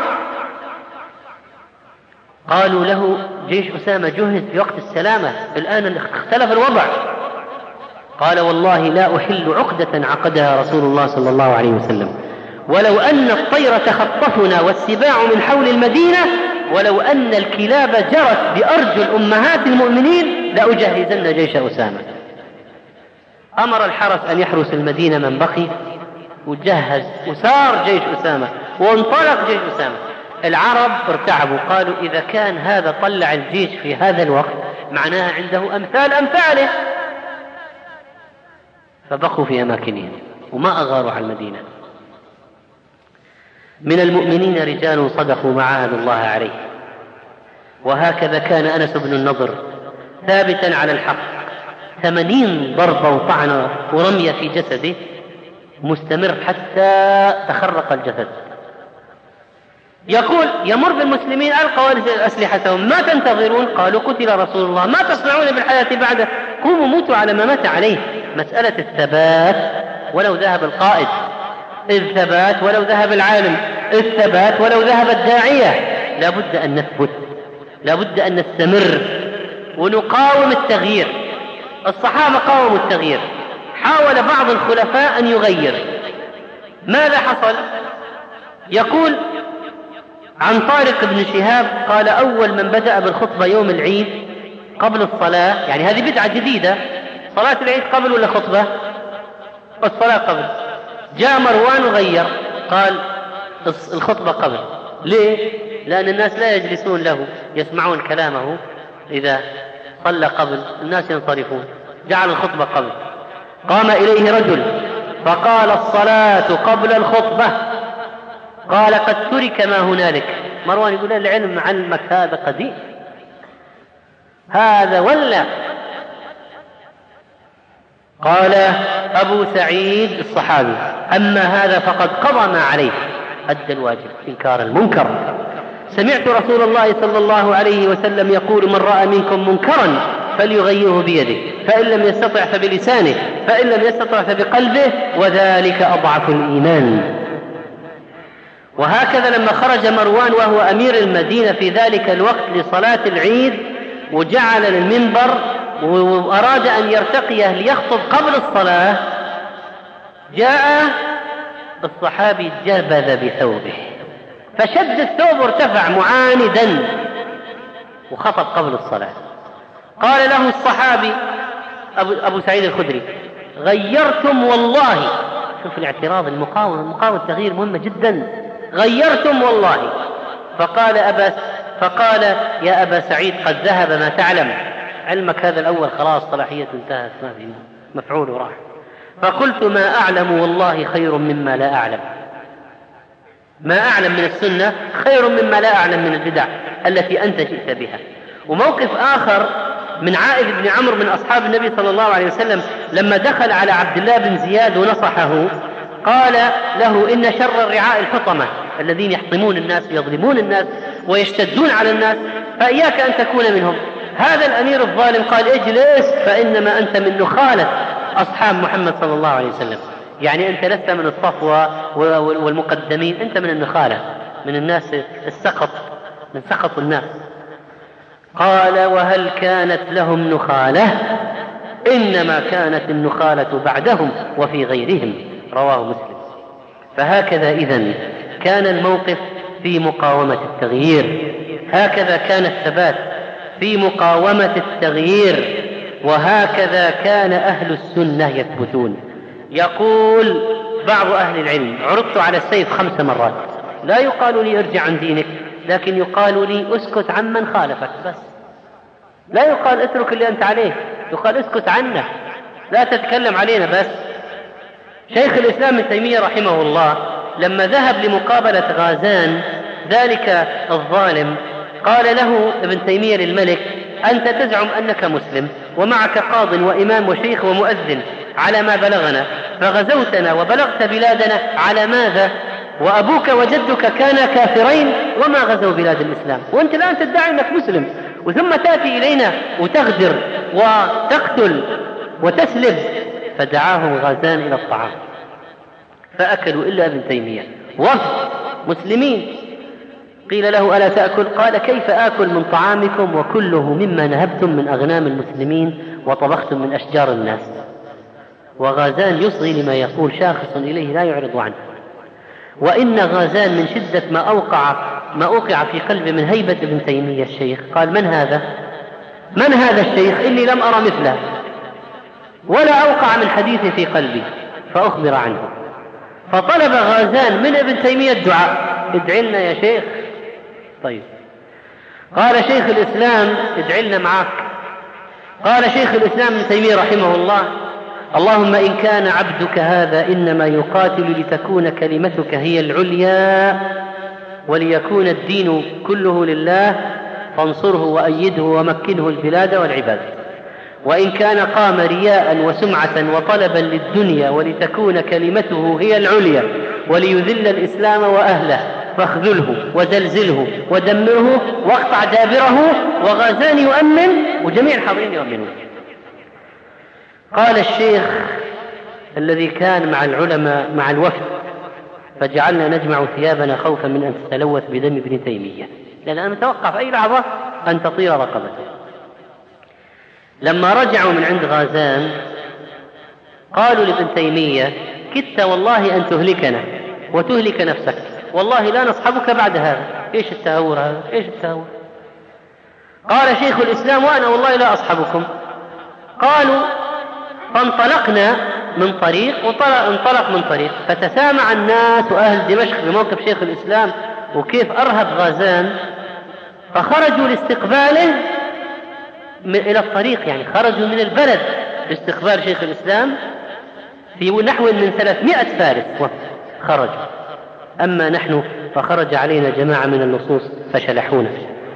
قالوا له جيش أسامة جهز في وقت السلامة، الآن اختلف الوضع. قال والله لا أحل عقدة عقدها رسول الله صلى الله عليه وسلم، ولو أن الطير تخطفنا والسباع من حول المدينة، ولو أن الكلاب جرت بأرجل أمهات المؤمنين لأجهزن جيش أسامة. أمر الحرس أن يحرس المدينة من بقي، وجهز وسار جيش أسامة وانطلق جيش أسامة. العرب ارتعبوا، قالوا إذا كان هذا طلع الجيش في هذا الوقت معناها عنده أمثال أمثاله، فبقوا في أماكنهم وما أغاروا على المدينة. من المؤمنين رجال صدقوا ما عاهدوا الله عليه، وهكذا كان أنس بن النضر ثابتا على الحق، ثمانين ضربة وطعنة ورمية في جسده مستمر حتى تخرق الجسد. يقول يمر بالمسلمين ألقوا أسلحتهم، ما تنتظرون؟ قالوا قتل رسول الله، ما تصنعون بالحياة بعده؟ قوموا موتوا على ما مات عليه. مسألة الثبات ولو ذهب القائد، الثبات ولو ذهب العالم، الثبات ولو ذهب الداعية. لا بد أن نثبت، لا بد أن نستمر ونقاوم التغيير. الصحابة قاوموا التغيير، حاول بعض الخلفاء أن يغير. ماذا حصل؟ يقول عن طارق بن شهاب قال أول من بدأ بالخطبة يوم العيد قبل الصلاة، يعني هذه بدعة جديدة، صلاة العيد قبل ولا خطبة؟ الصلاة قبل. جاء مروان وغير، قال الخطبة قبل. ليه؟ لأن الناس لا يجلسون له يسمعون كلامه، إذا صلى قبل الناس ينصرفون. جعل الخطبة قبل. قام إليه رجل فقال الصلاة قبل الخطبة، قال قد ترك ما هنالك. مروان يقول العلم علمك هذا قديم، هذا ولا. قال أبو سعيد الصحابي أما هذا فقد قضى ما عليه، أدى الواجب إنكار المنكر. سمعت رسول الله صلى الله عليه وسلم يقول من رأى منكم منكرا فليغيره بيده، فإن لم يستطع فبلسانه، فإن لم يستطع فبقلبه، وذلك أضعف الإيمان. وهكذا لما خرج مروان وهو أمير المدينة في ذلك الوقت لصلاة العيد وجعل المنبر وأراد أن يرتقيه ليخطب قبل الصلاة، جاء الصحابي جبذ بثوبه فشد الثوب وارتفع معاندا وخطب قبل الصلاة. قال له الصحابي أبو, أبو سعيد الخدري غيرتم والله. شوف الاعتراض، المقاومة، المقاومة التغيير مهمة جدا. غيرتم والله. فقال أبا فقال يا أبا سعيد قد ذهب ما تعلم، علمك هذا الأول خلاص صلاحية انتهت، ما في مفعول وراح. فقلت ما أعلم والله خير مما لا أعلم، ما أعلم من السنة خير مما لا أعلم من البدع التي أنت جئت بها. وموقف آخر من عائذ بن عمرو من أصحاب النبي صلى الله عليه وسلم لما دخل على عبد الله بن زياد ونصحه، قال له إن شر الرعاء الحطمة الذين يحطمون الناس ويظلمون الناس ويشتدون على الناس، فإياك أن تكون منهم. هذا الأمير الظالم قال اجلس فإنما أنت من نخالة أصحاب محمد صلى الله عليه وسلم، يعني أنت لست من الصفوة والمقدمين، أنت من النخالة، من الناس السقط، من سقط الناس. قال وهل كانت لهم نخالة؟ إنما كانت النخالة بعدهم وفي غيرهم، رواه مسلم. فهكذا إذن كان الموقف في مقاومة التغيير، هكذا كان الثبات في مقاومة التغيير، وهكذا كان أهل السنة يثبتون. يقول بعض أهل العلم عرضت على السيف خمس مرات، لا يقال لي ارجع عن دينك، لكن يقال لي اسكت عمن خالفك بس، لا يقال اترك اللي أنت عليه، يقال اسكت عنه، لا تتكلم علينا بس. شيخ الإسلام ابن تيمية رحمه الله لما ذهب لمقابلة غازان ذلك الظالم قال له ابن تيمية للملك: أنت تزعم أنك مسلم ومعك قاض وإمام وشيخ ومؤذن على ما بلغنا، فغزوتنا وبلغت بلادنا على ماذا؟ وأبوك وجدك كانا كافرين وما غزوا بلاد الإسلام، وأنت الآن تدعي أنك مسلم، وثم تأتي إلينا وتغدر وتقتل وتسلب. فدعاهم غازان إلى الطعام فأكلوا إلا ابن تيمية، وفد مسلمين. قيل له: ألا تأكل؟ قال: كيف آكل من طعامكم وكله مما نهبتم من أغنام المسلمين وطبختم من أشجار الناس؟ وغازان يصغي لما يقول، شاخص إليه لا يعرض عنه. وإن غازان من شدة ما أوقع ما أوقع في قلبه من هيبة ابن تيمية الشيخ قال: من هذا؟ من هذا الشيخ؟ إني لم أرى مثله ولا أوقع من حديث في قلبي، فأخبر عنه. فطلب غازان من ابن تيمية الدعاء: ادعي لنا يا شيخ. طيب. قال شيخ الإسلام: ادعي لنا معك. قال شيخ الإسلام ابن تيمية رحمه الله: اللهم إن كان عبدك هذا إنما يقاتل لتكون كلمتك هي العليا وليكون الدين كله لله، فانصره وأيده ومكنه البلاد والعباد. وإن كان قام رياء وسمعة وطلبا للدنيا ولتكون كلمته هي العليا وليذل الإسلام وأهله، فاخذله وزلزله ودمره واقطع دابره. وغازان يؤمن وجميع الحاضرين يؤمنون. قال الشيخ الذي كان مع العلماء مع الوفد: فجعلنا نجمع ثيابنا خوفا من أن تتلوث بدم ابن تيمية، لأن أنا متوقع في أي لحظة أن تطير رقبته. لما رجعوا من عند غازان قالوا لابن تيمية: كدت والله أن تهلكنا وتهلك نفسك، والله لا نصحبك بعد هذا. إيش التهور هذا؟ إيش التهور؟ قال شيخ الإسلام: وأنا والله لا أصحبكم. قالوا: فانطلقنا من طريق وانطلق من طريق، فتسامع الناس وأهل دمشق بموقف شيخ الإسلام وكيف أرهب غازان، فخرجوا لاستقباله إلى الطريق، يعني خرجوا من البلد لاستقبال شيخ الإسلام في نحو من ثلاثمائة فارس خرجوا. أما نحن فخرج علينا جماعة من اللصوص فشلحونا.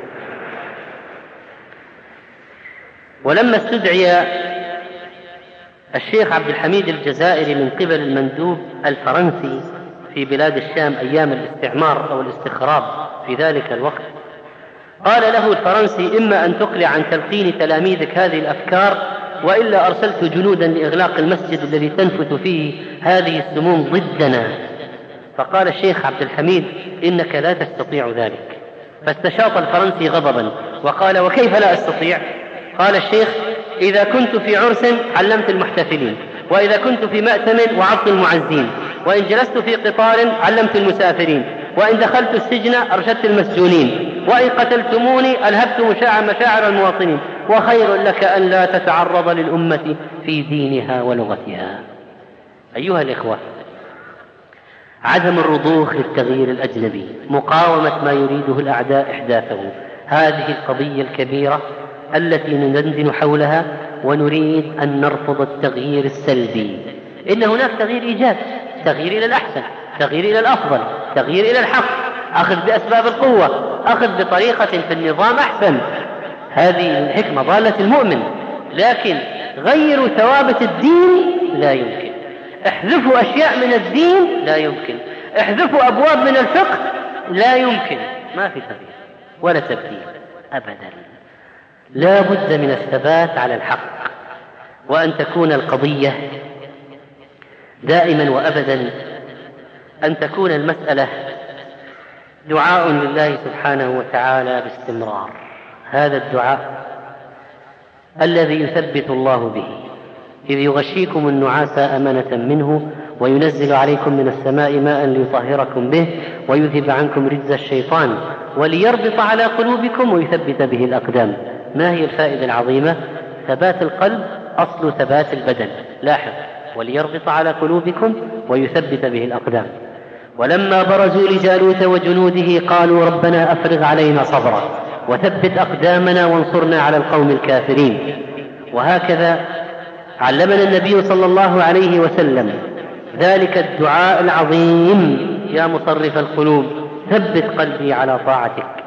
ولما استدعي الشيخ عبد الحميد الجزائري من قبل المندوب الفرنسي في بلاد الشام أيام الاستعمار أو الاستخراب في ذلك الوقت، قال له الفرنسي: إما أن تقلع عن تلقين تلاميذك هذه الأفكار، وإلا أرسلت جنودا لإغلاق المسجد الذي تنفث فيه هذه السموم ضدنا. فقال الشيخ عبد الحميد: إنك لا تستطيع ذلك. فاستشاط الفرنسي غضبا وقال: وكيف لا أستطيع؟ قال الشيخ: إذا كنت في عرس علمت المحتفلين، وإذا كنت في مأتم وعظت المعزين، وإن جلست في قطار علمت المسافرين، وإن دخلت السجن أرشدت المسجونين، وإن قتلتموني ألهبت مشاعر المواطنين، وخير لك أن لا تتعرض للأمة في دينها ولغتها. أيها الإخوة، عدم الرضوخ للتغيير الأجنبي، مقاومة ما يريده الأعداء إحداثه، هذه القضية الكبيرة التي ندندن حولها ونريد أن نرفض التغيير السلبي. إن هناك تغيير إيجاب، تغيير إلى الأحسن، تغيير إلى الأفضل، تغيير إلى الحق، أخذ بأسباب القوة، أخذ بطريقة في النظام أحسن. هذه الحكمة ضالة المؤمن. لكن غيروا ثوابت الدين لا يمكن، احذفوا أشياء من الدين لا يمكن، احذفوا أبواب من الفقه لا يمكن. ما في تغيير ولا تبديل أبدا. لا بد من الثبات على الحق، وأن تكون القضية دائما وأبدا أن تكون المسألة دعاء لله سبحانه وتعالى باستمرار. هذا الدعاء الذي يثبت الله به، إذ يغشيكم النعاس أمنة منه وينزل عليكم من السماء ماء ليطهركم به ويذهب عنكم رجز الشيطان وليربط على قلوبكم ويثبت به الأقدام. ما هي الفائدة العظيمة؟ ثبات القلب أصل ثبات البدن. لاحظ: وليربط على قلوبكم ويثبت به الأقدام. ولما برزوا لجالوت وجنوده قالوا ربنا أفرغ علينا صبرا وثبت أقدامنا وانصرنا على القوم الكافرين. وهكذا علمنا النبي صلى الله عليه وسلم ذلك الدعاء العظيم: يا مصرف القلوب ثبت قلبي على طاعتك.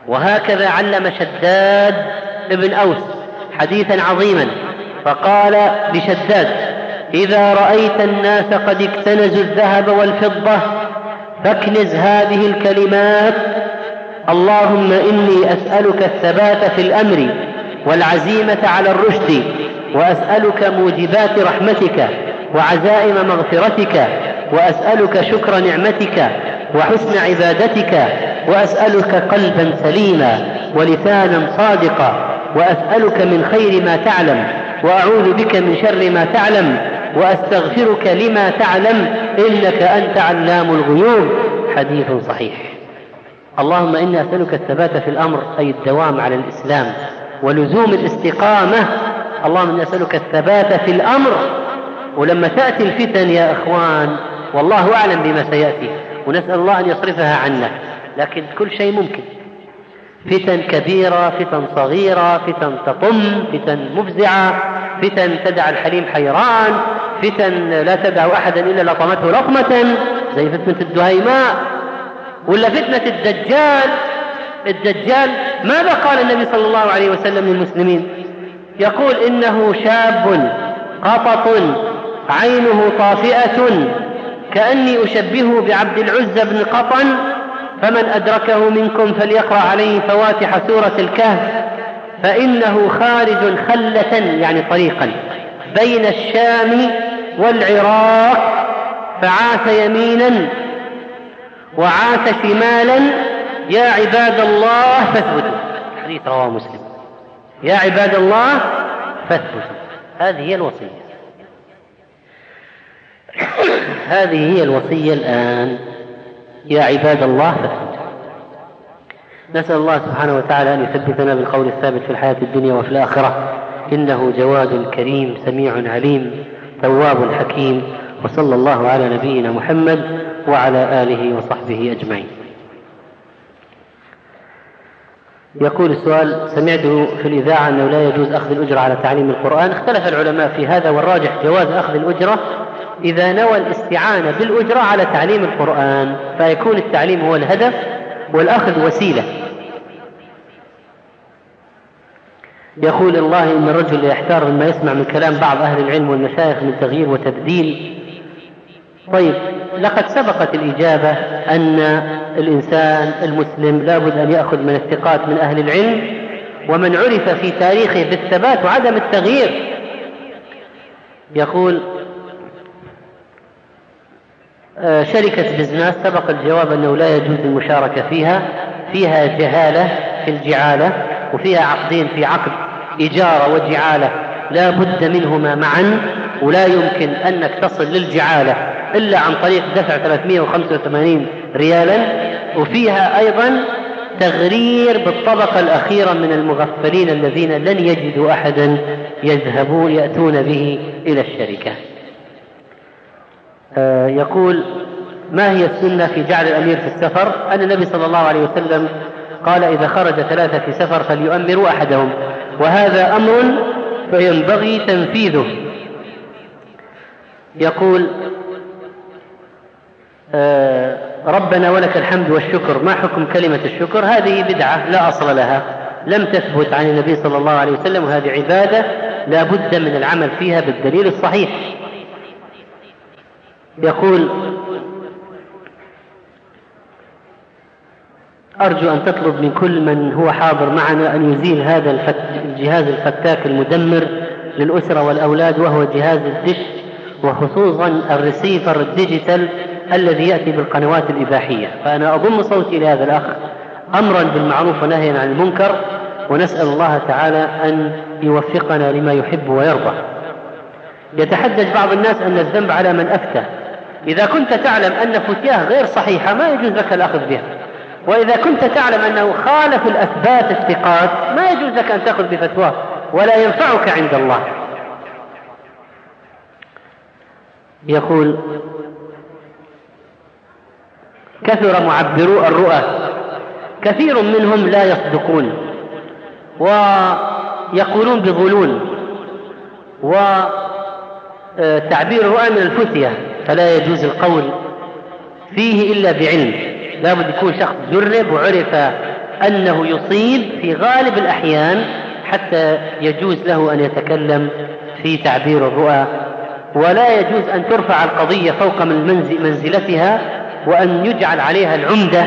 وهكذا علم شداد ابن أوس حديثا عظيما فقال لشداد: إذا رأيت الناس قد اكتنزوا الذهب والفضة فاكنز هذه الكلمات: اللهم إني أسألك الثبات في الأمر والعزيمة على الرشد، وأسألك موجبات رحمتك وعزائم مغفرتك، وأسألك شكر نعمتك وحسن عبادتك، وأسألك قلبا سليما ولسانا صادقا، وأسألك من خير ما تعلم، وأعوذ بك من شر ما تعلم، وأستغفرك لما تعلم، إنك أنت علام الغيوب. حديث صحيح. اللهم إني أسألك الثبات في الأمر، أي الدوام على الإسلام ولزوم الاستقامة. اللهم إني أسألك الثبات في الأمر. ولما تأتي الفتن يا إخوان والله أعلم بما سيأتي، ونسأل الله أن يصرفها عنا، لكن كل شيء ممكن. فتن كبيرة، فتن صغيرة، فتن تطم، فتن مفزعة، فتن تدع الحليم حيران، فتن لا تدع أحدا إلا لطمته لطمة زي فتنة الدهيماء، ولا فتنة الدجال. الدجال ماذا قال النبي صلى الله عليه وسلم للمسلمين؟ يقول: إنه شاب قطط عينه طافئة كأني أشبهه بعبد العزى بن قطن، فمن أدركه منكم فليقرأ عليه فواتح سورة الكهف، فإنه خارج خلة يعني طريقا بين الشام والعراق، فعاث يمينا وعاث شمالا، يا عباد الله فاثبتوا. حديث رواه مسلم. يا عباد الله فاثبتوا. هذه هي الوصية. هذه هي الوصية الآن. يا عباد الله فاثبتوا. نسأل الله سبحانه وتعالى أن يثبتنا بالقول الثابت في الحياة الدنيا وفي الآخرة، إنه جواد كريم سميع عليم تواب حكيم. وصلى الله على نبينا محمد وعلى آله وصحبه أجمعين. يقول السؤال: سمعت في الإذاعة أنه لا يجوز أخذ الأجرة على تعليم القرآن. اختلف العلماء في هذا، والراجح جواز أخذ الأجرة إذا نوى الاستعانة بالأجرة على تعليم القرآن، فيكون التعليم هو الهدف والأخذ وسيلة. يقول: الله إن الرجل يحتار مما يسمع من كلام بعض أهل العلم والمشايخ من تغيير وتبديل. طيب، لقد سبقت الإجابة أن الإنسان المسلم لا بد أن يأخذ من الثقات من أهل العلم، ومن عرف في تاريخه بالثبات وعدم التغيير. يقول: شركة بزنس سبق الجواب أنه لا يجوز المشاركة فيها، فيها جهالة في الجعالة، وفيها عقدين، في عقد إجارة وجعالة لا بد منهما معا، ولا يمكن أنك تصل للجعالة إلا عن طريق دفع ثلاثمائة وخمسة وثمانين ريالا، وفيها أيضا تغرير بالطبقة الأخيرة من المغفلين الذين لن يجدوا أحدا يذهبون يأتون به إلى الشركة. آه يقول: ما هي السنة في جعل الأمير في السفر؟ أن النبي صلى الله عليه وسلم قال: إذا خرج ثلاثة في سفر فليؤمروا أحدهم، وهذا أمر فينبغي تنفيذه. يقول: آه ربنا ولك الحمد والشكر، ما حكم كلمة الشكر؟ هذه بدعة لا أصل لها، لم تثبت عن النبي صلى الله عليه وسلم، وهذه عبادة لا بد من العمل فيها بالدليل الصحيح. يقول: أرجو أن تطلب من كل من هو حاضر معنا أن يزيل هذا الجهاز الفتاك المدمر للأسرة والأولاد، وهو جهاز الدش، وخصوصا الريسيفر الديجيتال الذي يأتي بالقنوات الإباحية. فأنا أضم صوتي لهذا الأخ أمرا بالمعروف ونهيا عن المنكر، ونسأل الله تعالى أن يوفقنا لما يحب ويرضى. يتحدث بعض الناس أن الذنب على من أفتى. إذا كنت تعلم أن فتياه غير صحيحة ما يجوز لك الأخذ بها، وإذا كنت تعلم أنه خالف الأثبات الثقات ما يجوز لك أن تأخذ بفتواه، ولا ينفعك عند الله. يقول: كثر معبرو الرؤى، كثير منهم لا يصدقون ويقولون بظلول، وتعبير الرؤى من الفتية، فلا يجوز القول فيه إلا بعلم. لا بد يكون شخص جرب وعرف أنه يصيب في غالب الأحيان حتى يجوز له أن يتكلم في تعبير الرؤى، ولا يجوز أن ترفع القضية فوق من منزلتها وأن يجعل عليها العمدة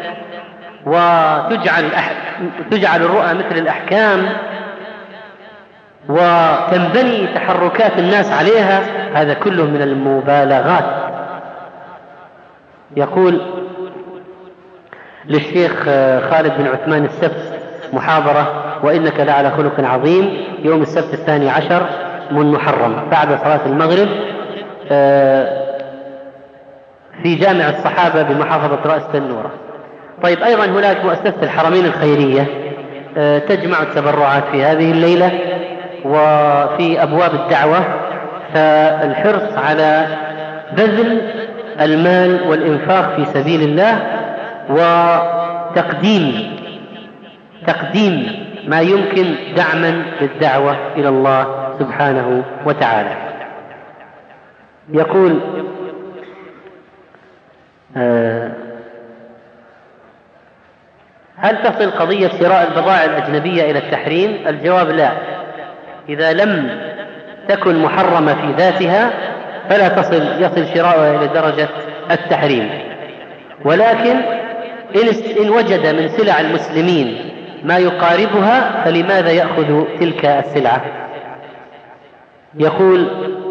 وتجعل تجعل الرؤى مثل الأحكام وتنبني تحركات الناس عليها. هذا كله من المبالغات. يقول للشيخ خالد بن عثمان السبت محاضرة: وإنك لعلى خلق عظيم، يوم السبت الثاني عشر من محرم بعد صلاة المغرب في جامع الصحابة بمحافظة رأس النورة. طيب، أيضا هناك مؤسسة الحرمين الخيرية تجمع التبرعات في هذه الليلة وفي أبواب الدعوة، فالحرص على بذل المال والإنفاق في سبيل الله وتقديم تقديم ما يمكن دعما للدعوة إلى الله سبحانه وتعالى. يقول آه هل تصل قضية شراء البضائع الأجنبية إلى التحريم؟ الجواب لا. إذا لم تكن محرمة في ذاتها فلا تصل يصل شراؤها إلى درجة التحريم، ولكن إن وجد من سلع المسلمين ما يقاربها فلماذا يأخذ تلك السلعة؟ يقول: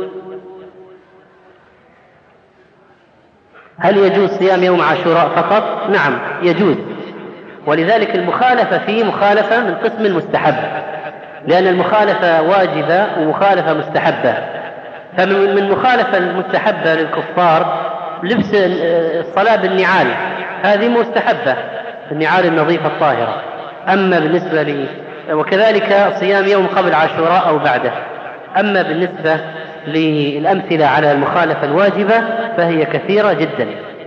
هل يجوز صيام يوم عاشوراء فقط؟ نعم يجوز، ولذلك المخالفة فيه مخالفة من قسم المستحب، لأن المخالفة واجبة ومخالفة مستحبة. فمن مخالفة المستحبة للكفار لبس الصلاة بالنعال، هذه مستحبة، النعال النظيفة الطاهرة. أما بالنسبة لي وكذلك صيام يوم قبل عاشوراء أو بعده. أما بالنسبة للأمثلة على المخالفة الواجبة فهي كثيرة جدا.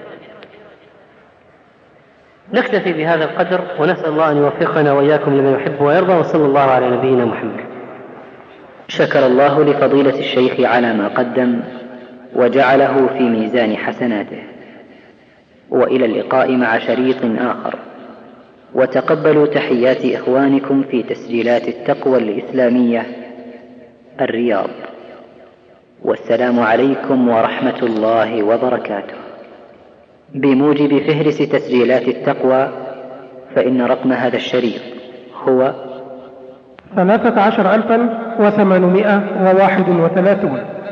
نكتفي بهذا القدر، ونسأل الله أن يوفقنا وإياكم لما يحب ويرضى، وصلى الله على نبينا محمد. شكر الله لفضيلة الشيخ على ما قدم وجعله في ميزان حسناته، وإلى اللقاء مع شريط آخر. وتقبلوا تحيات إخوانكم في تسجيلات التقوى الإسلامية الرياض، والسلام عليكم ورحمة الله وبركاته. بموجب فهرس تسجيلات التقوى فإن رقم هذا الشريط هو ثلاثة عشر ألفا وثمانمائة وواحد وثلاثون.